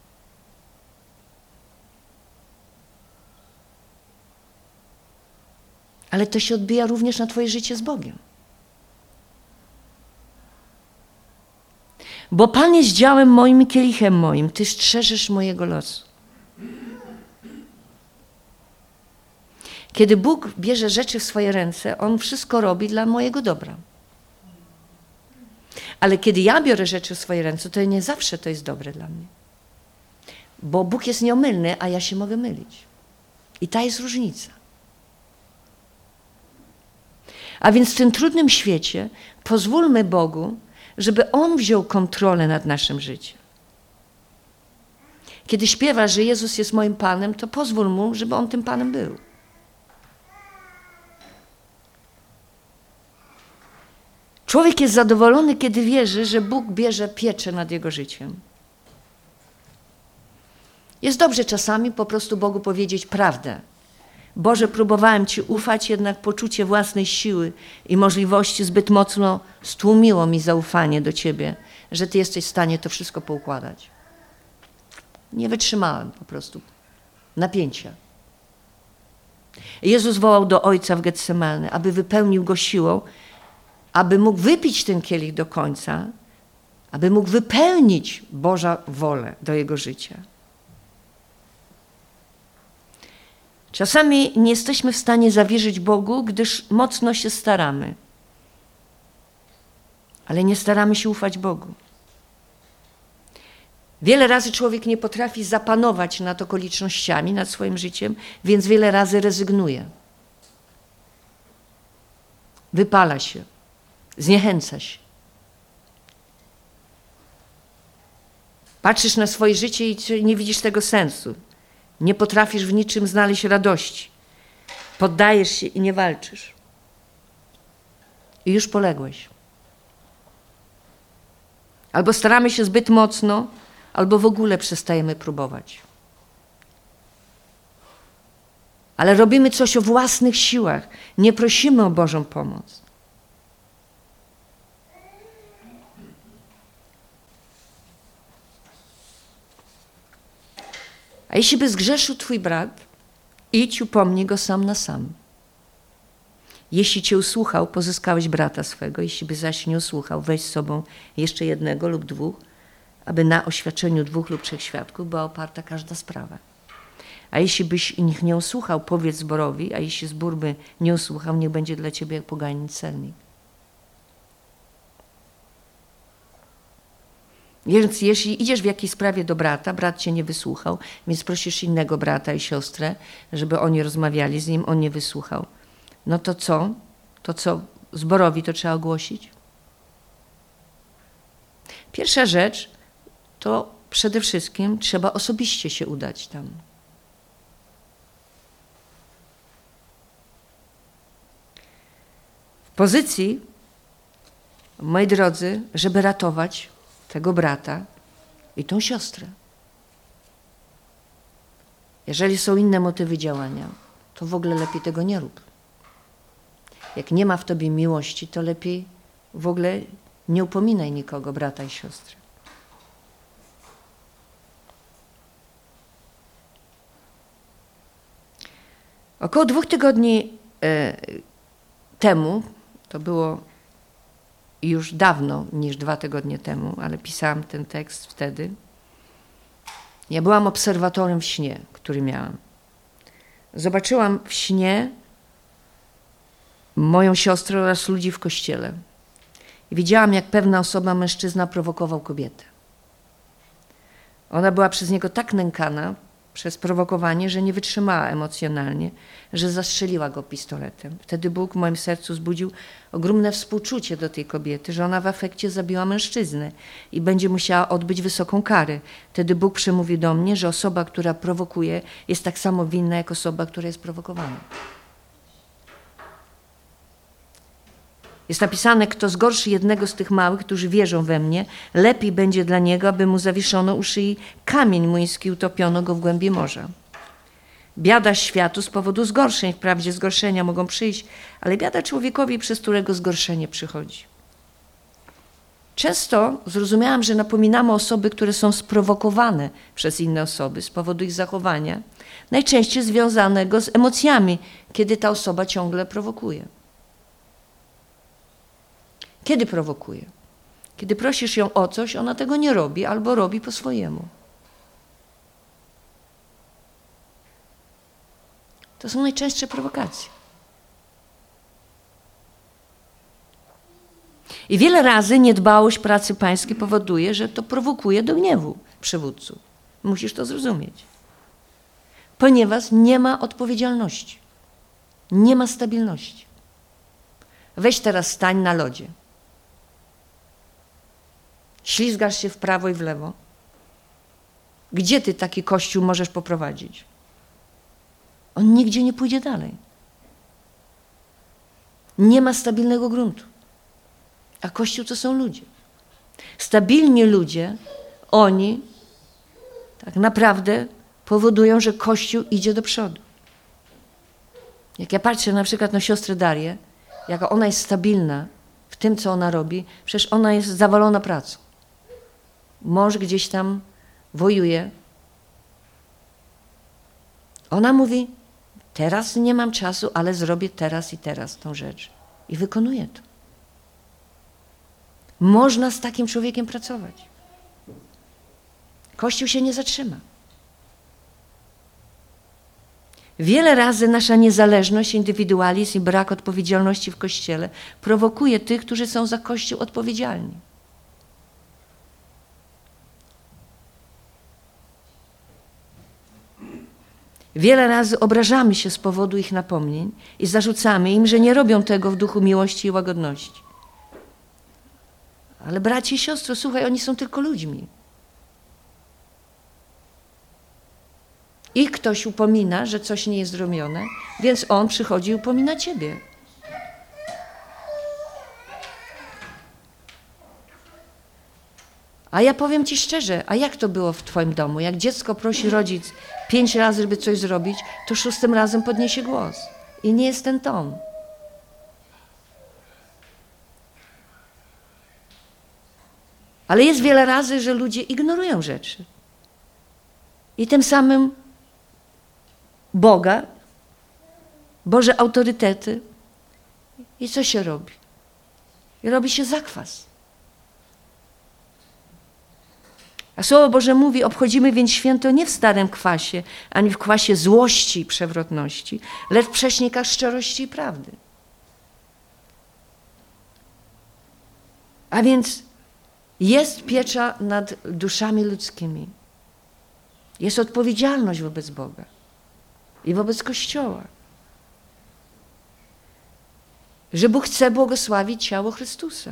Ale to się odbija również na twoje życie z Bogiem. Bo Pan jest działem moim i kielichem moim, Ty strzeżesz mojego losu. Kiedy Bóg bierze rzeczy w swoje ręce, On wszystko robi dla mojego dobra. Ale kiedy ja biorę rzeczy w swoje ręce, to nie zawsze to jest dobre dla mnie. Bo Bóg jest nieomylny, a ja się mogę mylić. I ta jest różnica. A więc w tym trudnym świecie pozwólmy Bogu, żeby On wziął kontrolę nad naszym życiem. Kiedy śpiewasz, że Jezus jest moim Panem, to pozwól Mu, żeby On tym Panem był. Człowiek jest zadowolony, kiedy wierzy, że Bóg bierze pieczę nad jego życiem. Jest dobrze czasami po prostu Bogu powiedzieć prawdę. Boże, próbowałem Ci ufać, jednak poczucie własnej siły i możliwości zbyt mocno stłumiło mi zaufanie do Ciebie, że Ty jesteś w stanie to wszystko poukładać. Nie wytrzymałem po prostu napięcia. Jezus wołał do Ojca w Getsemane, aby wypełnił Go siłą, aby mógł wypić ten kielich do końca, aby mógł wypełnić Boża wolę do Jego życia. Czasami nie jesteśmy w stanie zawierzyć Bogu, gdyż mocno się staramy. Ale nie staramy się ufać Bogu. Wiele razy człowiek nie potrafi zapanować nad okolicznościami, nad swoim życiem, więc wiele razy rezygnuje. Wypala się, zniechęca się. Patrzysz na swoje życie i nie widzisz tego sensu. Nie potrafisz w niczym znaleźć radości. Poddajesz się i nie walczysz. I już poległeś. Albo staramy się zbyt mocno albo w ogóle przestajemy próbować. Ale robimy coś o własnych siłach, nie prosimy o Bożą pomoc. A jeśli by zgrzeszył twój brat, idź upomnij go sam na sam. Jeśli cię usłuchał, pozyskałeś brata swego, jeśli by zaś nie usłuchał, weź z sobą jeszcze jednego lub dwóch, aby na oświadczeniu 2 lub 3 świadków była oparta każda sprawa. A jeśli byś ich nie usłuchał, powiedz zborowi, a jeśli zbór by nie usłuchał, niech będzie dla ciebie jak poganin celnik. Więc jeśli idziesz w jakiejś sprawie do brata, brat cię nie wysłuchał, więc prosisz innego brata i siostrę, żeby oni rozmawiali z nim, on nie wysłuchał. No to co? To co? Zborowi to trzeba ogłosić? Pierwsza rzecz to przede wszystkim trzeba osobiście się udać tam. W pozycji, moi drodzy, żeby ratować tego brata i tą siostrę. Jeżeli są inne motywy działania, to w ogóle lepiej tego nie rób. Jak nie ma w tobie miłości, to lepiej w ogóle nie upominaj nikogo, brata i siostry. Około 2 tygodni temu, to było już dawno niż 2 tygodnie temu, ale pisałam ten tekst wtedy. Ja byłam obserwatorem w śnie, który miałam. Zobaczyłam w śnie moją siostrę oraz ludzi w kościele. I widziałam, jak pewna osoba, mężczyzna, prowokował kobietę. Ona była przez niego tak nękana, przez prowokowanie, że nie wytrzymała emocjonalnie, że zastrzeliła go pistoletem. Wtedy Bóg w moim sercu wzbudził ogromne współczucie do tej kobiety, że ona w afekcie zabiła mężczyznę i będzie musiała odbyć wysoką karę. Wtedy Bóg przemówił do mnie, że osoba, która prowokuje, jest tak samo winna, jak osoba, która jest prowokowana. Jest napisane, kto zgorszy jednego z tych małych, którzy wierzą we mnie, lepiej będzie dla niego, aby mu zawieszono u szyi kamień młyński, utopiono go w głębi morza. Biada światu z powodu zgorszeń, wprawdzie zgorszenia mogą przyjść, ale biada człowiekowi, przez którego zgorszenie przychodzi. Często zrozumiałam, że napominamy osoby, które są sprowokowane przez inne osoby z powodu ich zachowania, najczęściej związanego z emocjami, kiedy ta osoba ciągle prowokuje. Kiedy prowokuje? Kiedy prosisz ją o coś, ona tego nie robi albo robi po swojemu. To są najczęstsze prowokacje. I wiele razy niedbałość pracy pańskiej powoduje, że to prowokuje do gniewu przywódców. Musisz to zrozumieć. Ponieważ nie ma odpowiedzialności. Nie ma stabilności. Weź teraz stań na lodzie. Ślizgasz się w prawo i w lewo. Gdzie ty taki kościół możesz poprowadzić? On nigdzie nie pójdzie dalej. Nie ma stabilnego gruntu. A kościół to są ludzie. Stabilni ludzie, oni tak naprawdę powodują, że kościół idzie do przodu. Jak ja patrzę na przykład na siostrę Darię, jaka ona jest stabilna w tym, co ona robi, przecież ona jest zawalona pracą. Mąż gdzieś tam wojuje. Ona mówi, teraz nie mam czasu, ale zrobię teraz i teraz tą rzecz. I wykonuje to. Można z takim człowiekiem pracować. Kościół się nie zatrzyma. Wiele razy nasza niezależność, indywidualizm i brak odpowiedzialności w Kościele prowokuje tych, którzy są za Kościół odpowiedzialni. Wiele razy obrażamy się z powodu ich napomnień i zarzucamy im, że nie robią tego w duchu miłości i łagodności. Ale bracie i siostro, słuchaj, oni są tylko ludźmi. Ich ktoś upomina, że coś nie jest zrobione, więc on przychodzi i upomina ciebie. A ja powiem ci szczerze, a jak to było w twoim domu? Jak dziecko prosi rodzic 5 razy, żeby coś zrobić, to 6. razem podniesie głos. I nie jest ten ton. Ale jest wiele razy, że ludzie ignorują rzeczy. I tym samym Boga, Boże autorytety. I co się robi? I robi się zakwas. A Słowo Boże mówi, obchodzimy więc święto nie w starym kwasie, ani w kwasie złości i przewrotności, lecz w prześnikach szczerości i prawdy. A więc jest piecza nad duszami ludzkimi. Jest odpowiedzialność wobec Boga i wobec Kościoła. Że Bóg chce błogosławić ciało Chrystusa.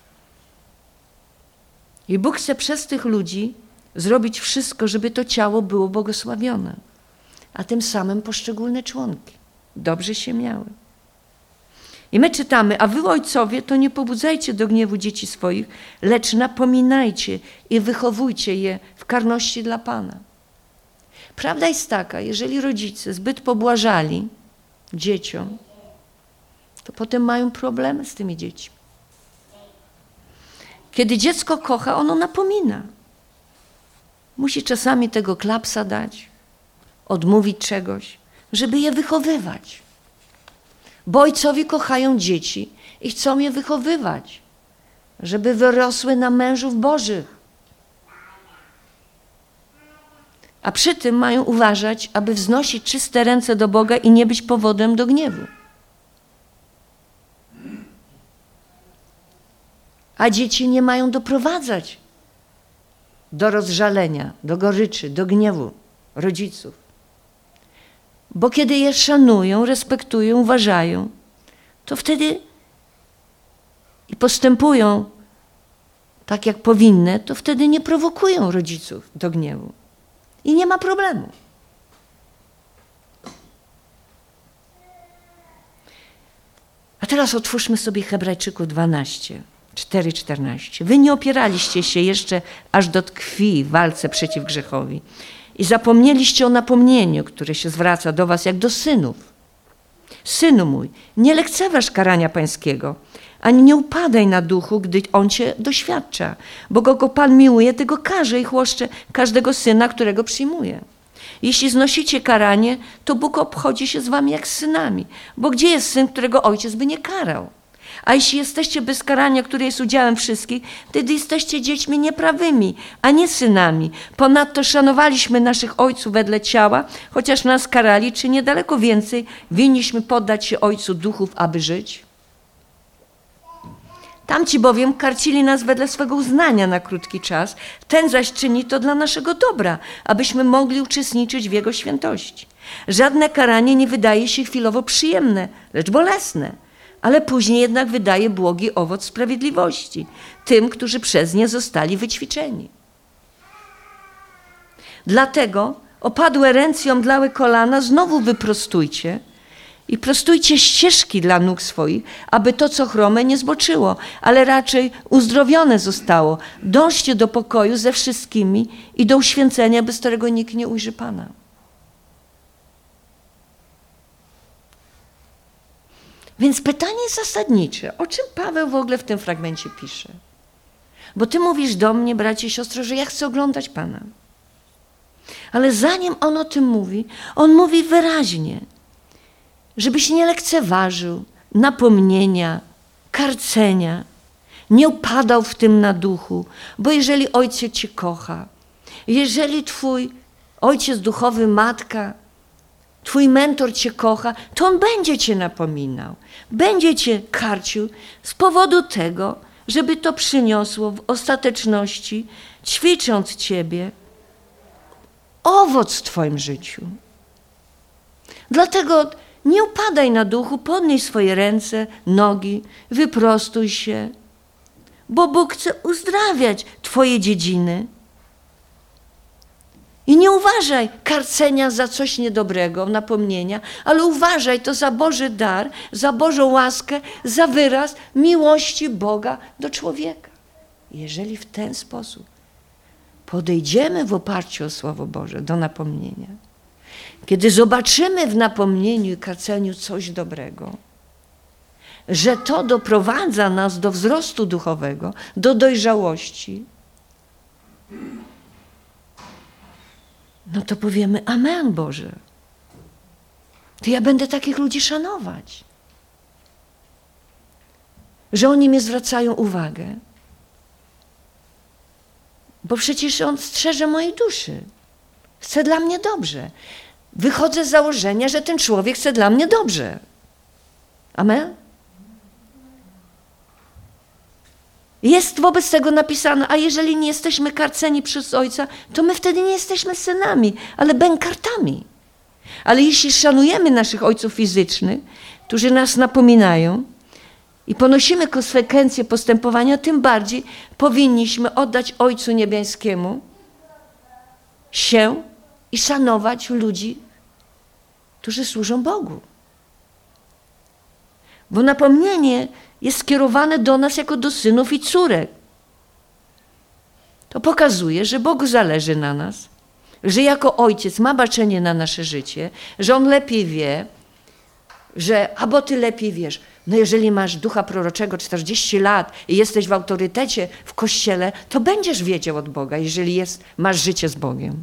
I Bóg chce przez tych ludzi zrobić wszystko, żeby to ciało było błogosławione, a tym samym poszczególne członki dobrze się miały. I my czytamy, a wy ojcowie, to nie pobudzajcie do gniewu dzieci swoich, lecz napominajcie i wychowujcie je w karności dla Pana. Prawda jest taka, jeżeli rodzice zbyt pobłażali dzieciom, to potem mają problemy z tymi dziećmi. Kiedy dziecko kocha, ono napomina. Musi czasami tego klapsa dać, odmówić czegoś, żeby je wychowywać. Bo ojcowie kochają dzieci i chcą je wychowywać, żeby wyrosły na mężów Bożych. A przy tym mają uważać, aby wznosić czyste ręce do Boga i nie być powodem do gniewu. A dzieci nie mają doprowadzać do rozżalenia, do goryczy, do gniewu rodziców. Bo kiedy je szanują, respektują, uważają, to wtedy i postępują tak, jak powinny, to wtedy nie prowokują rodziców do gniewu. I nie ma problemu. A teraz otwórzmy sobie Hebrajczyków 12. 4:14. Wy nie opieraliście się jeszcze aż do tkwi w walce przeciw grzechowi i zapomnieliście o napomnieniu, które się zwraca do was jak do synów. Synu mój, nie lekceważ karania pańskiego, ani nie upadaj na duchu, gdy on cię doświadcza, bo kogo Pan miłuje, tego karze i chłoszcze każdego syna, którego przyjmuje. Jeśli znosicie karanie, to Bóg obchodzi się z wami jak z synami, bo gdzie jest syn, którego ojciec by nie karał? A jeśli jesteście bez karania, które jest udziałem wszystkich, wtedy jesteście dziećmi nieprawymi, a nie synami. Ponadto szanowaliśmy naszych ojców wedle ciała, chociaż nas karali, czy niedaleko więcej winniśmy poddać się Ojcu duchów, aby żyć? Tamci bowiem karcili nas wedle swego uznania na krótki czas, ten zaś czyni to dla naszego dobra, abyśmy mogli uczestniczyć w Jego świętości. Żadne karanie nie wydaje się chwilowo przyjemne, lecz bolesne, ale później jednak wydaje błogi owoc sprawiedliwości tym, którzy przez nie zostali wyćwiczeni. Dlatego opadłe ręce i omdlałe kolana znowu wyprostujcie i prostujcie ścieżki dla nóg swoich, aby to, co chrome, nie zboczyło, ale raczej uzdrowione zostało. Dążcie do pokoju ze wszystkimi i do uświęcenia, bez którego nikt nie ujrzy Pana. Więc pytanie jest zasadnicze. O czym Paweł w ogóle w tym fragmencie pisze? Bo ty mówisz do mnie, bracie i siostry, że ja chcę oglądać Pana. Ale zanim on o tym mówi, on mówi wyraźnie, żebyś nie lekceważył napomnienia, karcenia, nie upadał w tym na duchu, bo jeżeli ojciec cię kocha, jeżeli twój ojciec duchowy, matka, twój mentor cię kocha, to on będzie cię napominał, będzie cię karcił z powodu tego, żeby to przyniosło w ostateczności, ćwicząc ciebie, owoc w twoim życiu. Dlatego nie upadaj na duchu, podnieś swoje ręce, nogi, wyprostuj się, bo Bóg chce uzdrawiać twoje dziedziny. I nie uważaj karcenia za coś niedobrego, napomnienia, ale uważaj to za Boży dar, za Bożą łaskę, za wyraz miłości Boga do człowieka. Jeżeli w ten sposób podejdziemy w oparciu o Słowo Boże do napomnienia, kiedy zobaczymy w napomnieniu i kaceniu coś dobrego, że to doprowadza nas do wzrostu duchowego, do dojrzałości, no to powiemy: amen, Boże. To ja będę takich ludzi szanować. Że oni mnie zwracają uwagę. Bo przecież On strzeże mojej duszy. Chce dla mnie dobrze. Wychodzę z założenia, że ten człowiek chce dla mnie dobrze. Amen? Jest wobec tego napisane: a jeżeli nie jesteśmy karceni przez Ojca, to my wtedy nie jesteśmy synami, ale bękartami. Ale jeśli szanujemy naszych ojców fizycznych, którzy nas napominają i ponosimy konsekwencje postępowania, tym bardziej powinniśmy oddać Ojcu Niebieskiemu się i szanować ludzi, którzy służą Bogu. Bo napomnienie jest skierowane do nas jako do synów i córek. To pokazuje, że Bogu zależy na nas, że jako Ojciec ma baczenie na nasze życie, że On lepiej wie, bo Ty lepiej wiesz. No jeżeli masz ducha proroczego 40 lat i jesteś w autorytecie w Kościele, to będziesz wiedział od Boga, jeżeli masz życie z Bogiem.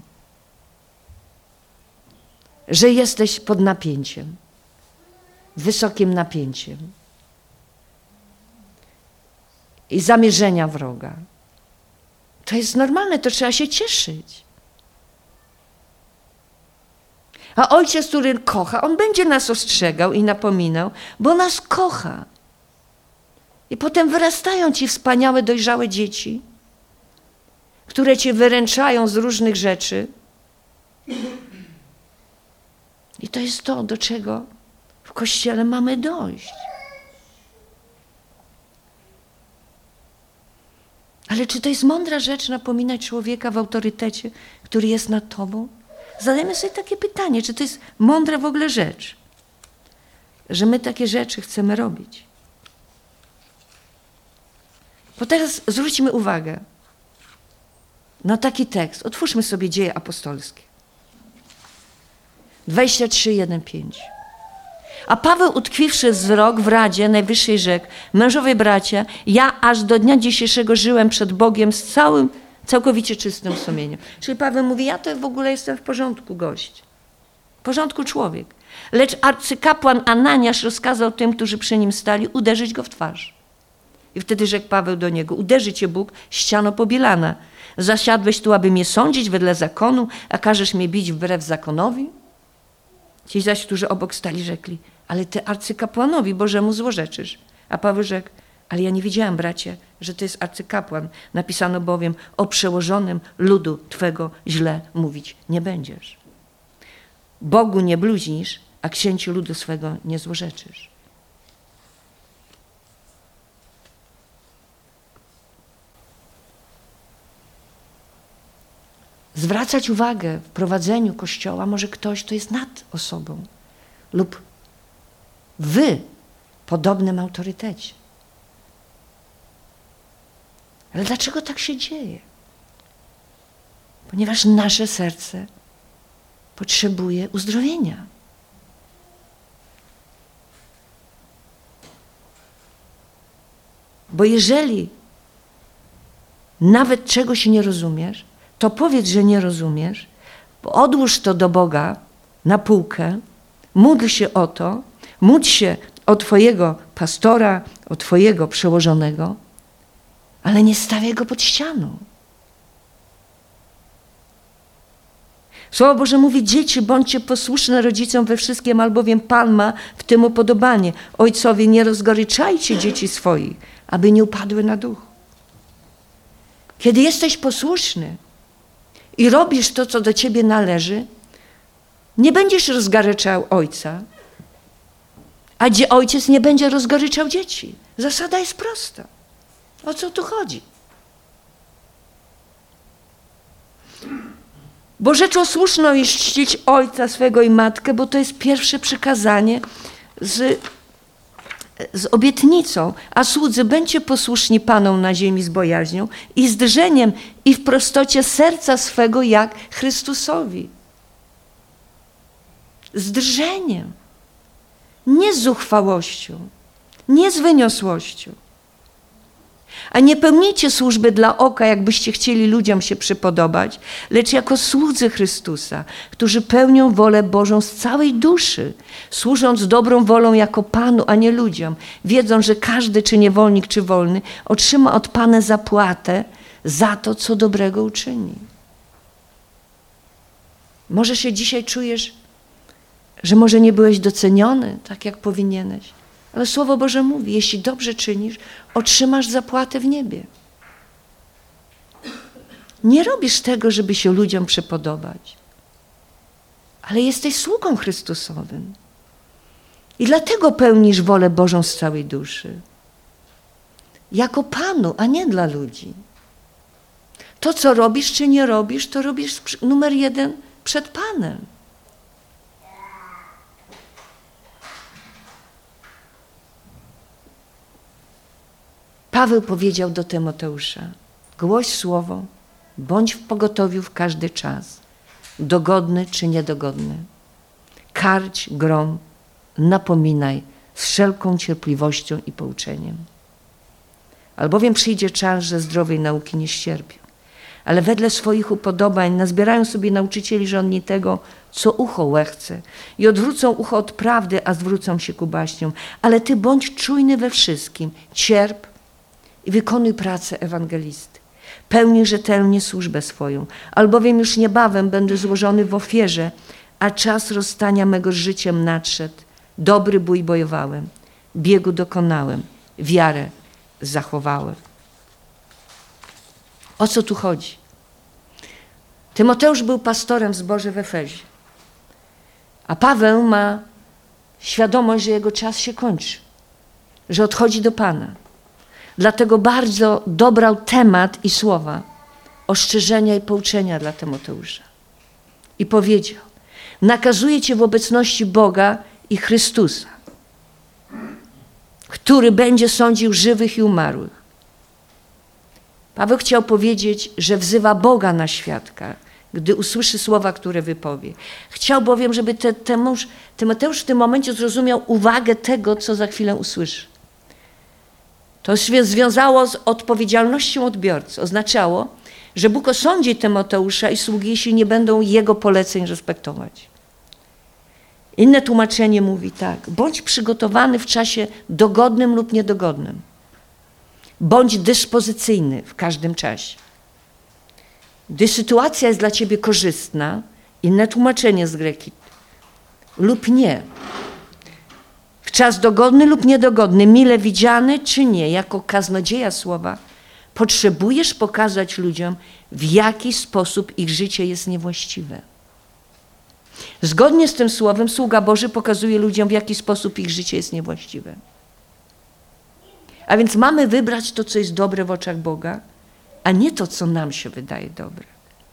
Że jesteś pod napięciem, wysokim napięciem i zamierzenia wroga. To jest normalne, to trzeba się cieszyć. A Ojciec, który kocha, On będzie nas ostrzegał i napominał, bo nas kocha. I potem wyrastają ci wspaniałe, dojrzałe dzieci, które cię wyręczają z różnych rzeczy. I to jest to, do czego w Kościele mamy dojść. Ale czy to jest mądra rzecz napominać człowieka w autorytecie, który jest nad tobą? Zadajmy sobie takie pytanie, czy to jest mądra w ogóle rzecz, że my takie rzeczy chcemy robić. Bo teraz zwróćmy uwagę na taki tekst. Otwórzmy sobie Dzieje Apostolskie. 23:1-5. A Paweł, utkwiwszy wzrok w Radzie Najwyższej, rzekł: mężowie bracia, ja aż do dnia dzisiejszego żyłem przed Bogiem z całkowicie czystym sumieniem. Czyli Paweł mówi: ja to w ogóle jestem w porządku gość. W porządku człowiek. Lecz arcykapłan Ananiasz rozkazał tym, którzy przy nim stali, uderzyć go w twarz. I wtedy rzekł Paweł do niego: uderzy cię Bóg, ściano pobielana. Zasiadłeś tu, aby mnie sądzić wedle zakonu, a każesz mnie bić wbrew zakonowi? Ci zaś, którzy obok stali, rzekli: ale ty arcykapłanowi Bożemu złorzeczysz. A Paweł rzekł: ale ja nie wiedziałem, bracie, że to jest arcykapłan. Napisano bowiem: o przełożonym ludu twego źle mówić nie będziesz. Bogu nie bluźnisz, a księciu ludu swego nie złorzeczysz. Zwracać uwagę w prowadzeniu Kościoła może ktoś, kto jest nad osobą lub w podobnym autorytecie. Ale dlaczego tak się dzieje? Ponieważ nasze serce potrzebuje uzdrowienia. Bo jeżeli nawet czegoś nie rozumiesz, to powiedz, że nie rozumiesz, odłóż to do Boga na półkę, módl się o to, módl się o twojego pastora, o twojego przełożonego, ale nie stawiaj go pod ścianą. Słowo Boże mówi: dzieci, bądźcie posłuszne rodzicom we wszystkim, albowiem Pan ma w tym upodobanie. Ojcowie, nie rozgoryczajcie dzieci swoich, aby nie upadły na duch. Kiedy jesteś posłuszny i robisz to, co do ciebie należy, nie będziesz rozgoryczał ojca, a ojciec nie będzie rozgoryczał dzieci. Zasada jest prosta. O co tu chodzi? Bo rzeczą słuszną jest czcić ojca swego i matkę, bo to jest pierwsze przykazanie z z obietnicą, a słudzy, bądźcie posłuszni Panom na ziemi z bojaźnią i z drżeniem i w prostocie serca swego jak Chrystusowi. Z drżeniem, nie z zuchwałością, nie z wyniosłością. A nie pełnijcie służby dla oka, jakbyście chcieli ludziom się przypodobać, lecz jako słudzy Chrystusa, którzy pełnią wolę Bożą z całej duszy, służąc dobrą wolą jako Panu, a nie ludziom, wiedząc, że każdy, czy niewolnik, czy wolny, otrzyma od Pana zapłatę za to, co dobrego uczyni. Może się dzisiaj czujesz, że może nie byłeś doceniony tak, jak powinieneś. Ale Słowo Boże mówi, jeśli dobrze czynisz, otrzymasz zapłatę w niebie. Nie robisz tego, żeby się ludziom przypodobać, ale jesteś sługą Chrystusowym. I dlatego pełnisz wolę Bożą z całej duszy. Jako Panu, a nie dla ludzi. To, co robisz, czy nie robisz, to robisz numer 1 przed Panem. Paweł powiedział do Tymoteusza, głoś słowo, bądź w pogotowiu w każdy czas, dogodny czy niedogodny. Karć, grom, napominaj z wszelką cierpliwością i pouczeniem. Albowiem przyjdzie czas, że zdrowej nauki nie ścierpią, ale wedle swoich upodobań nazbierają sobie nauczycieli żądni tego, co ucho łechce i odwrócą ucho od prawdy, a zwrócą się ku baśniom. Ale ty bądź czujny we wszystkim, cierp i wykonuj pracę ewangelisty. Pełnij rzetelnie służbę swoją, albowiem już niebawem będę złożony w ofierze, a czas rozstania mego z życiem nadszedł. Dobry bój bojowałem, biegu dokonałem, wiarę zachowałem. O co tu chodzi? Tymoteusz był pastorem zboży w Efezie, a Paweł ma świadomość, że jego czas się kończy, że odchodzi do Pana. Dlatego bardzo dobrał temat i słowa ostrzeżenia i pouczenia dla Tymoteusza. I powiedział, nakazuję cię w obecności Boga i Chrystusa, który będzie sądził żywych i umarłych. Paweł chciał powiedzieć, że wzywa Boga na świadka, gdy usłyszy słowa, które wypowie. Chciał bowiem, żeby Tymoteusz w tym momencie zrozumiał uwagę tego, co za chwilę usłyszy. To się związało z odpowiedzialnością odbiorcy. Oznaczało, że Bóg osądzi Tymoteusza i sługi, jeśli nie będą jego poleceń respektować. Inne tłumaczenie mówi tak, bądź przygotowany w czasie dogodnym lub niedogodnym. Bądź dyspozycyjny w każdym czasie. Gdy sytuacja jest dla ciebie korzystna, inne tłumaczenie z greki, lub nie. W czas dogodny lub niedogodny, mile widziany czy nie, jako kaznodzieja słowa, potrzebujesz pokazać ludziom, w jaki sposób ich życie jest niewłaściwe. Zgodnie z tym słowem sługa Boży pokazuje ludziom, w jaki sposób ich życie jest niewłaściwe. A więc mamy wybrać to, co jest dobre w oczach Boga, a nie to, co nam się wydaje dobre.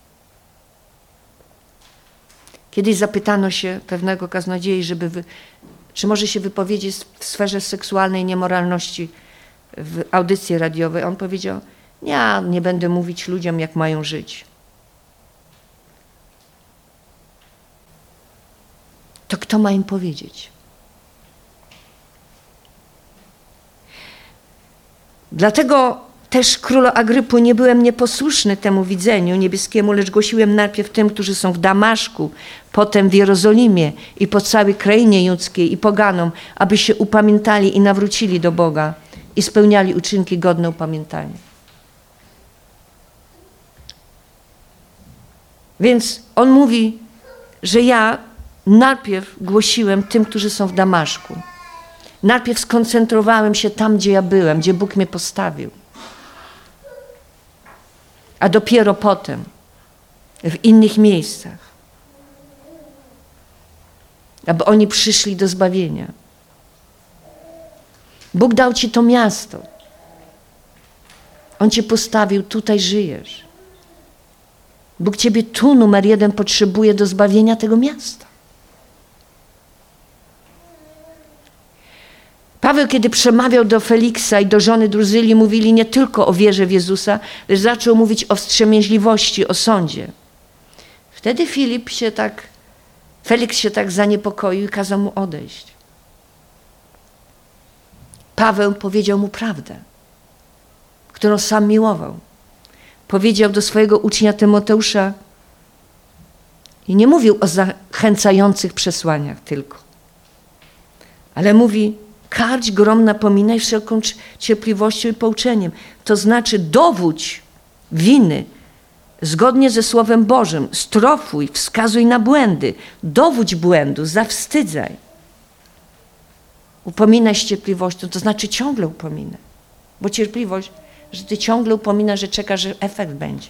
Kiedyś zapytano się pewnego kaznodziei, czy może się wypowiedzieć w sferze seksualnej niemoralności w audycji radiowej. On powiedział, nie będę mówić ludziom, jak mają żyć. To kto ma im powiedzieć? Dlatego też, królu Agrypu, nie byłem nieposłuszny temu widzeniu niebieskiemu, lecz głosiłem najpierw tym, którzy są w Damaszku, potem w Jerozolimie i po całej krainie judzkiej i poganom, aby się upamiętali i nawrócili do Boga i spełniali uczynki godne upamiętania. Więc on mówi, że ja najpierw głosiłem tym, którzy są w Damaszku. Najpierw skoncentrowałem się tam, gdzie ja byłem, gdzie Bóg mnie postawił. A dopiero potem w innych miejscach, aby oni przyszli do zbawienia. Bóg dał ci to miasto. On cię postawił, tutaj żyjesz. Bóg ciebie tu numer 1 potrzebuje do zbawienia tego miasta. Paweł, kiedy przemawiał do Feliksa i do żony Druzylli, mówili nie tylko o wierze w Jezusa, lecz zaczął mówić o wstrzemięźliwości, o sądzie. Wtedy Feliks się tak zaniepokoił i kazał mu odejść. Paweł powiedział mu prawdę, którą sam miłował. Powiedział do swojego ucznia Tymoteusza i nie mówił o zachęcających przesłaniach tylko, ale mówi: karć, grom napominaj wszelką cierpliwością i pouczeniem. To znaczy dowódź winy zgodnie ze Słowem Bożym, strofuj, wskazuj na błędy, dowódź błędu, zawstydzaj. Upominaj z cierpliwością, to znaczy ciągle upominaj. Bo cierpliwość, że ty ciągle upominasz, że czekasz, że efekt będzie.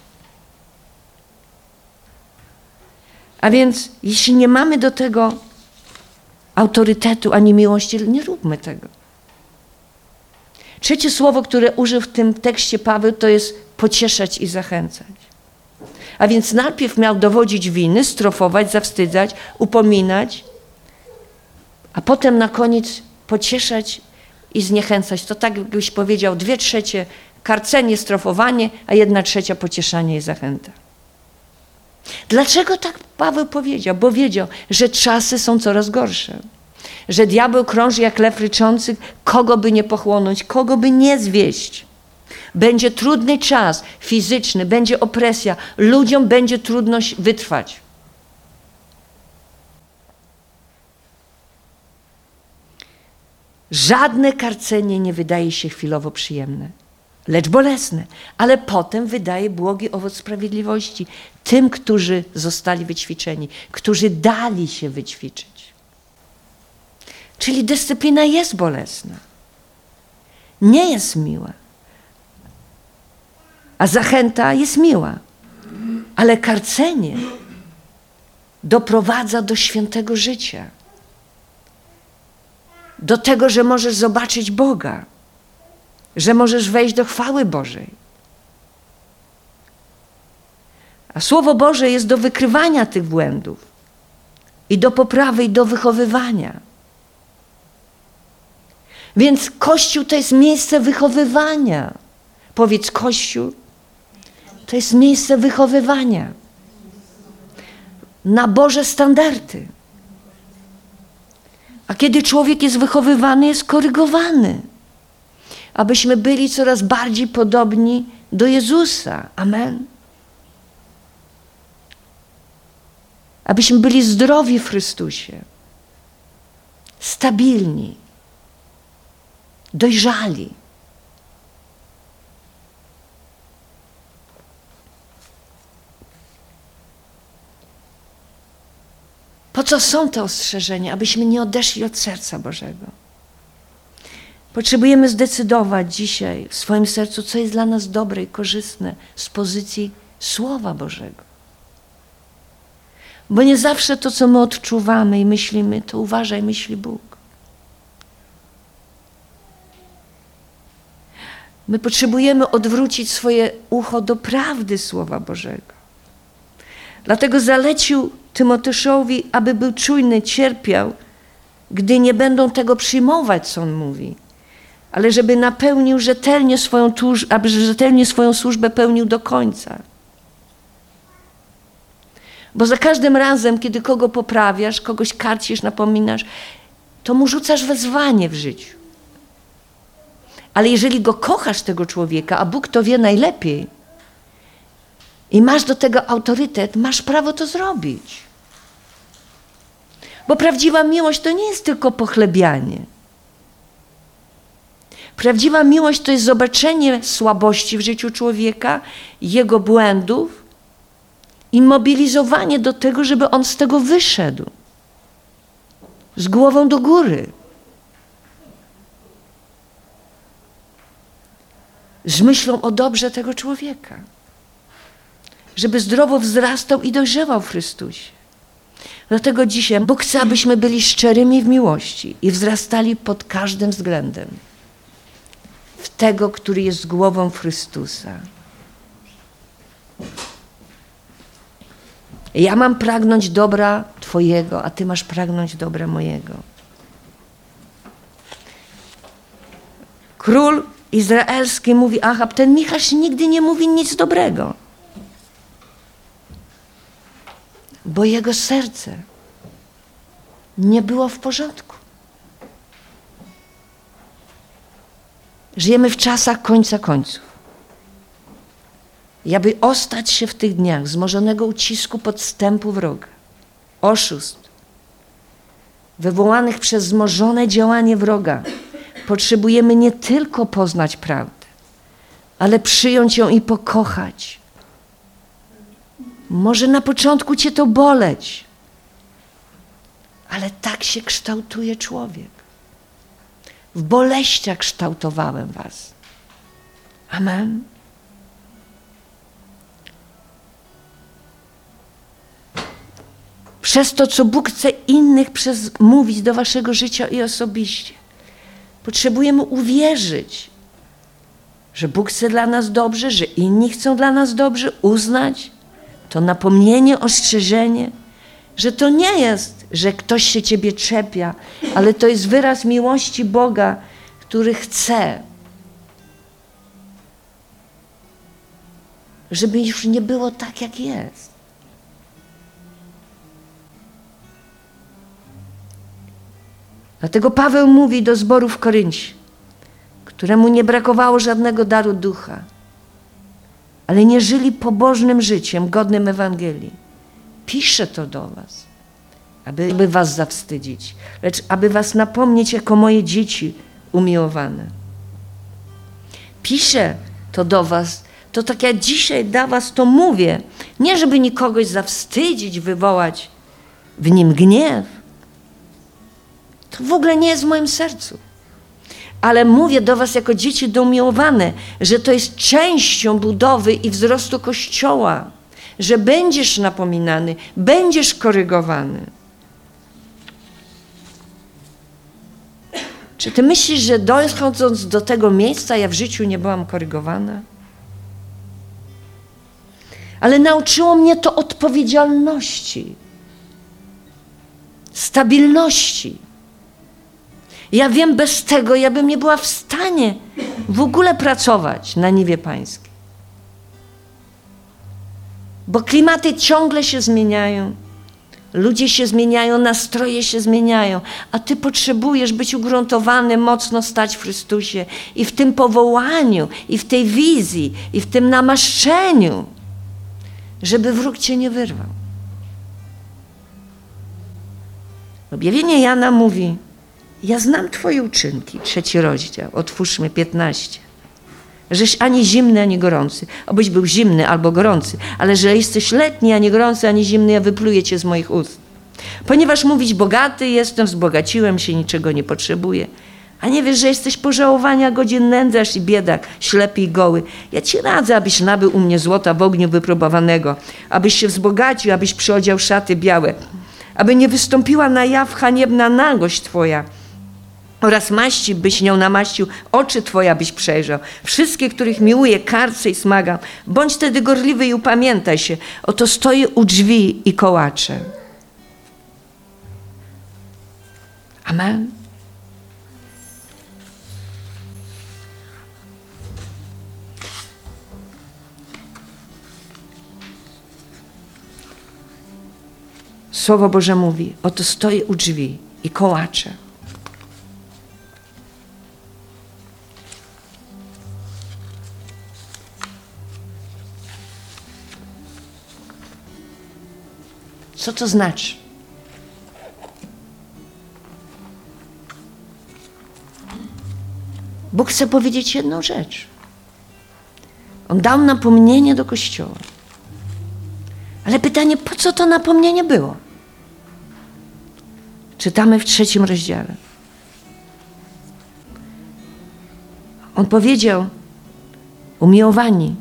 A więc jeśli nie mamy do tego autorytetu ani miłości, nie róbmy tego. Trzecie słowo, które użył w tym tekście Paweł, to jest pocieszać i zachęcać. A więc najpierw miał dowodzić winy, strofować, zawstydzać, upominać, a potem na koniec pocieszać i zniechęcać. To tak jakbyś powiedział 2/3 karcenie, strofowanie, a 1/3 pocieszanie i zachęta. Dlaczego tak Paweł powiedział? Bo wiedział, że czasy są coraz gorsze. Że diabeł krąży jak lew ryczący, kogo by nie pochłonąć, kogo by nie zwieść. Będzie trudny czas fizyczny, będzie opresja. Ludziom będzie trudno wytrwać. Żadne karcenie nie wydaje się chwilowo przyjemne, lecz bolesne, ale potem wydaje błogi owoc sprawiedliwości tym, którzy zostali wyćwiczeni, którzy dali się wyćwiczyć. Czyli dyscyplina jest bolesna, nie jest miła, a zachęta jest miła, ale karcenie doprowadza do świętego życia, do tego, że możesz zobaczyć Boga, że możesz wejść do chwały Bożej. A Słowo Boże jest do wykrywania tych błędów i do poprawy i do wychowywania. Więc Kościół to jest miejsce wychowywania. Powiedz: Kościół to jest miejsce wychowywania na Boże standardy. A kiedy człowiek jest wychowywany, jest korygowany, abyśmy byli coraz bardziej podobni do Jezusa. Amen. Abyśmy byli zdrowi w Chrystusie, stabilni, dojrzali. Po co są te ostrzeżenia? Abyśmy nie odeszli od serca Bożego. Potrzebujemy zdecydować dzisiaj w swoim sercu, co jest dla nas dobre i korzystne z pozycji Słowa Bożego. Bo nie zawsze to, co my odczuwamy i myślimy, to uważaj, myśli Bóg. My potrzebujemy odwrócić swoje ucho do prawdy Słowa Bożego. Dlatego zalecił Tymoteuszowi, aby był czujny, cierpiał, gdy nie będą tego przyjmować, co on mówi, ale żeby napełnił aby rzetelnie swoją służbę pełnił do końca. Bo za każdym razem, kiedy kogo poprawiasz, kogoś karcisz, napominasz, to mu rzucasz wezwanie w życiu. Ale jeżeli go kochasz, tego człowieka, a Bóg to wie najlepiej i masz do tego autorytet, masz prawo to zrobić. Bo prawdziwa miłość to nie jest tylko pochlebianie. Prawdziwa miłość to jest zobaczenie słabości w życiu człowieka, jego błędów i mobilizowanie do tego, żeby on z tego wyszedł. Z głową do góry. Z myślą o dobrze tego człowieka. Żeby zdrowo wzrastał i dojrzewał w Chrystusie. Dlatego dzisiaj Bóg chce, abyśmy byli szczerymi w miłości i wzrastali pod każdym względem w tego, który jest głową Chrystusa. Ja mam pragnąć dobra Twojego, a Ty masz pragnąć dobra mojego. Król izraelski mówi: Achab, ten Michasz nigdy nie mówi nic dobrego. Bo jego serce nie było w porządku. Żyjemy w czasach końca końców. I aby ostać się w tych dniach wzmożonego ucisku podstępu wroga, oszustw, wywołanych przez wzmożone działanie wroga, potrzebujemy nie tylko poznać prawdę, ale przyjąć ją i pokochać. Może na początku cię to boleć, ale tak się kształtuje człowiek. W boleściach kształtowałem was. Amen. Przez to, co Bóg chce innych mówić do waszego życia i osobiście. Potrzebujemy uwierzyć, że Bóg chce dla nas dobrze, że inni chcą dla nas dobrze, uznać to napomnienie, ostrzeżenie, że to nie jest, że ktoś się ciebie czepia, ale to jest wyraz miłości Boga, który chce, żeby już nie było tak, jak jest. Dlatego Paweł mówi do zboru w Koryncie, któremu nie brakowało żadnego daru ducha, ale nie żyli pobożnym życiem, godnym Ewangelii. Piszę to do was, aby was zawstydzić, lecz aby was napomnieć jako moje dzieci umiłowane. Piszę to do was, to tak jak dzisiaj dla was to mówię, nie żeby nikogoś zawstydzić, wywołać w nim gniew. To w ogóle nie jest w moim sercu. Ale mówię do was jako dzieci umiłowane, że to jest częścią budowy i wzrostu Kościoła, że będziesz napominany, będziesz korygowany. Czy ty myślisz, że dochodząc do tego miejsca, ja w życiu nie byłam korygowana? Ale nauczyło mnie to odpowiedzialności, stabilności. Ja wiem, bez tego ja bym nie była w stanie w ogóle pracować na niwie pańskiej. Bo klimaty ciągle się zmieniają, ludzie się zmieniają, nastroje się zmieniają, a ty potrzebujesz być ugruntowany, mocno stać w Chrystusie i w tym powołaniu, i w tej wizji, i w tym namaszczeniu, żeby wróg cię nie wyrwał. Objawienie Jana mówi: ja znam twoje uczynki, 3 rozdział, otwórzmy 15. Żeś ani zimny, ani gorący. Obyś był zimny albo gorący, ale że jesteś letni, ani gorący, ani zimny, ja wypluję cię z moich ust. Ponieważ mówić bogaty jestem, wzbogaciłem się, niczego nie potrzebuję. A nie wiesz, że jesteś pożałowania, godzien nędzasz i biedak, ślepy i goły. Ja ci radzę, abyś nabył u mnie złota w ogniu wypróbowanego, abyś się wzbogacił, abyś przyodział szaty białe, aby nie wystąpiła na jaw haniebna nagość twoja, oraz maści byś nią namaścił, oczy twoje byś przejrzał. Wszystkich, których miłuję, karcę i smagam. Bądź tedy gorliwy i upamiętaj się. Oto stoję u drzwi i kołaczę. Amen. Słowo Boże mówi: oto stoję u drzwi i kołaczę. Co to znaczy? Bóg chce powiedzieć jedną rzecz. On dał napomnienie do Kościoła. Ale pytanie, po co to napomnienie było? Czytamy w 3 rozdziale. On powiedział: umiłowani,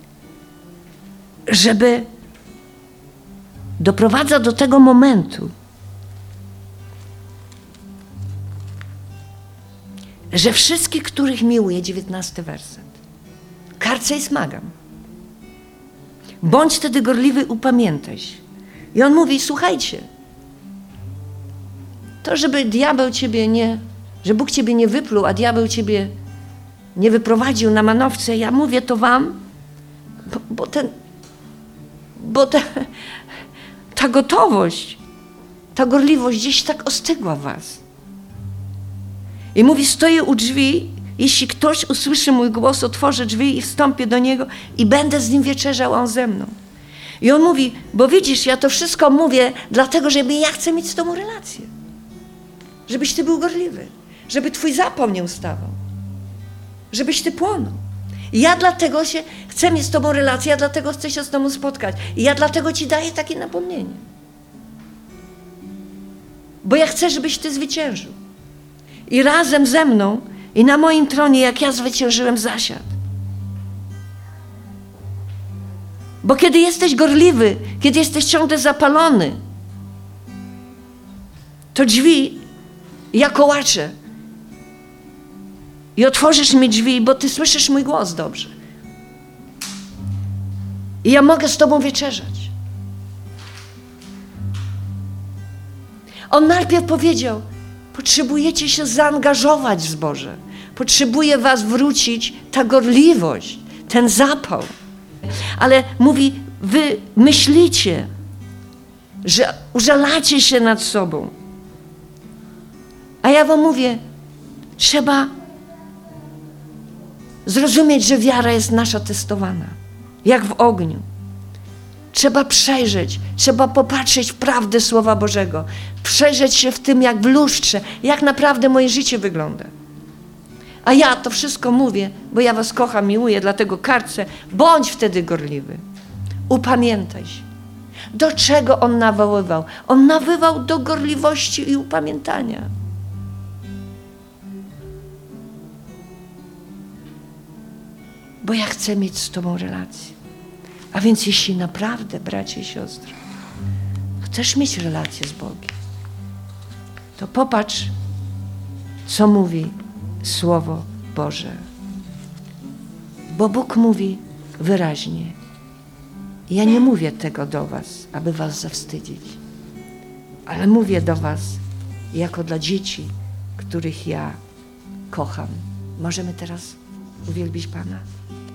żeby doprowadza do tego momentu, że wszystkich, których miłuje, 19 werset, karcę i smagam. Bądź wtedy gorliwy, upamiętaj się. I on mówi: słuchajcie, to żeby diabeł ciebie nie, że Bóg ciebie nie wypluł, a diabeł ciebie nie wyprowadził na manowce. Ja mówię to wam, bo ta gotowość, ta gorliwość gdzieś tak ostygła w was. I mówi, stoję u drzwi, jeśli ktoś usłyszy mój głos, otworzę drzwi i wstąpię do niego i będę z nim wieczerzał, a on ze mną. I on mówi, bo widzisz, ja to wszystko mówię dlatego, że ja chcę mieć z tobą relację. Żebyś ty był gorliwy, żeby twój zapał nie ustawał, żebyś ty płonął. I ja dlatego chcę mieć z tobą relację, ja dlatego chcę się z tobą spotkać. I ja dlatego ci daję takie napomnienie. Bo ja chcę, żebyś ty zwyciężył. I razem ze mną i na moim tronie, jak ja zwyciężyłem, zasiadł. Bo kiedy jesteś gorliwy, kiedy jesteś ciągle zapalony, to drzwi ja kołaczę. I otworzysz mi drzwi, bo ty słyszysz mój głos dobrze. I ja mogę z tobą wieczerzać. On najpierw powiedział, potrzebujecie się zaangażować w zborze. Potrzebuje was wrócić ta gorliwość, ten zapał. Ale mówi, wy myślicie, że użalacie się nad sobą. A ja wam mówię, trzeba zrozumieć, że wiara jest nasza testowana, jak w ogniu. Trzeba przejrzeć, trzeba popatrzeć w prawdę Słowa Bożego, przejrzeć się w tym, jak w lustrze, jak naprawdę moje życie wygląda. A ja to wszystko mówię, bo ja was kocham, miłuję, dlatego karcę, bądź wtedy gorliwy. Upamiętaj się. Do czego on nawoływał? On nawoływał do gorliwości i upamiętania. Bo ja chcę mieć z tobą relację. A więc jeśli naprawdę, bracie i siostry, chcesz mieć relację z Bogiem, to popatrz, co mówi Słowo Boże. Bo Bóg mówi wyraźnie. Ja nie mówię tego do was, aby was zawstydzić, ale mówię do was jako dla dzieci, których ja kocham. Możemy teraz uwielbić Pana?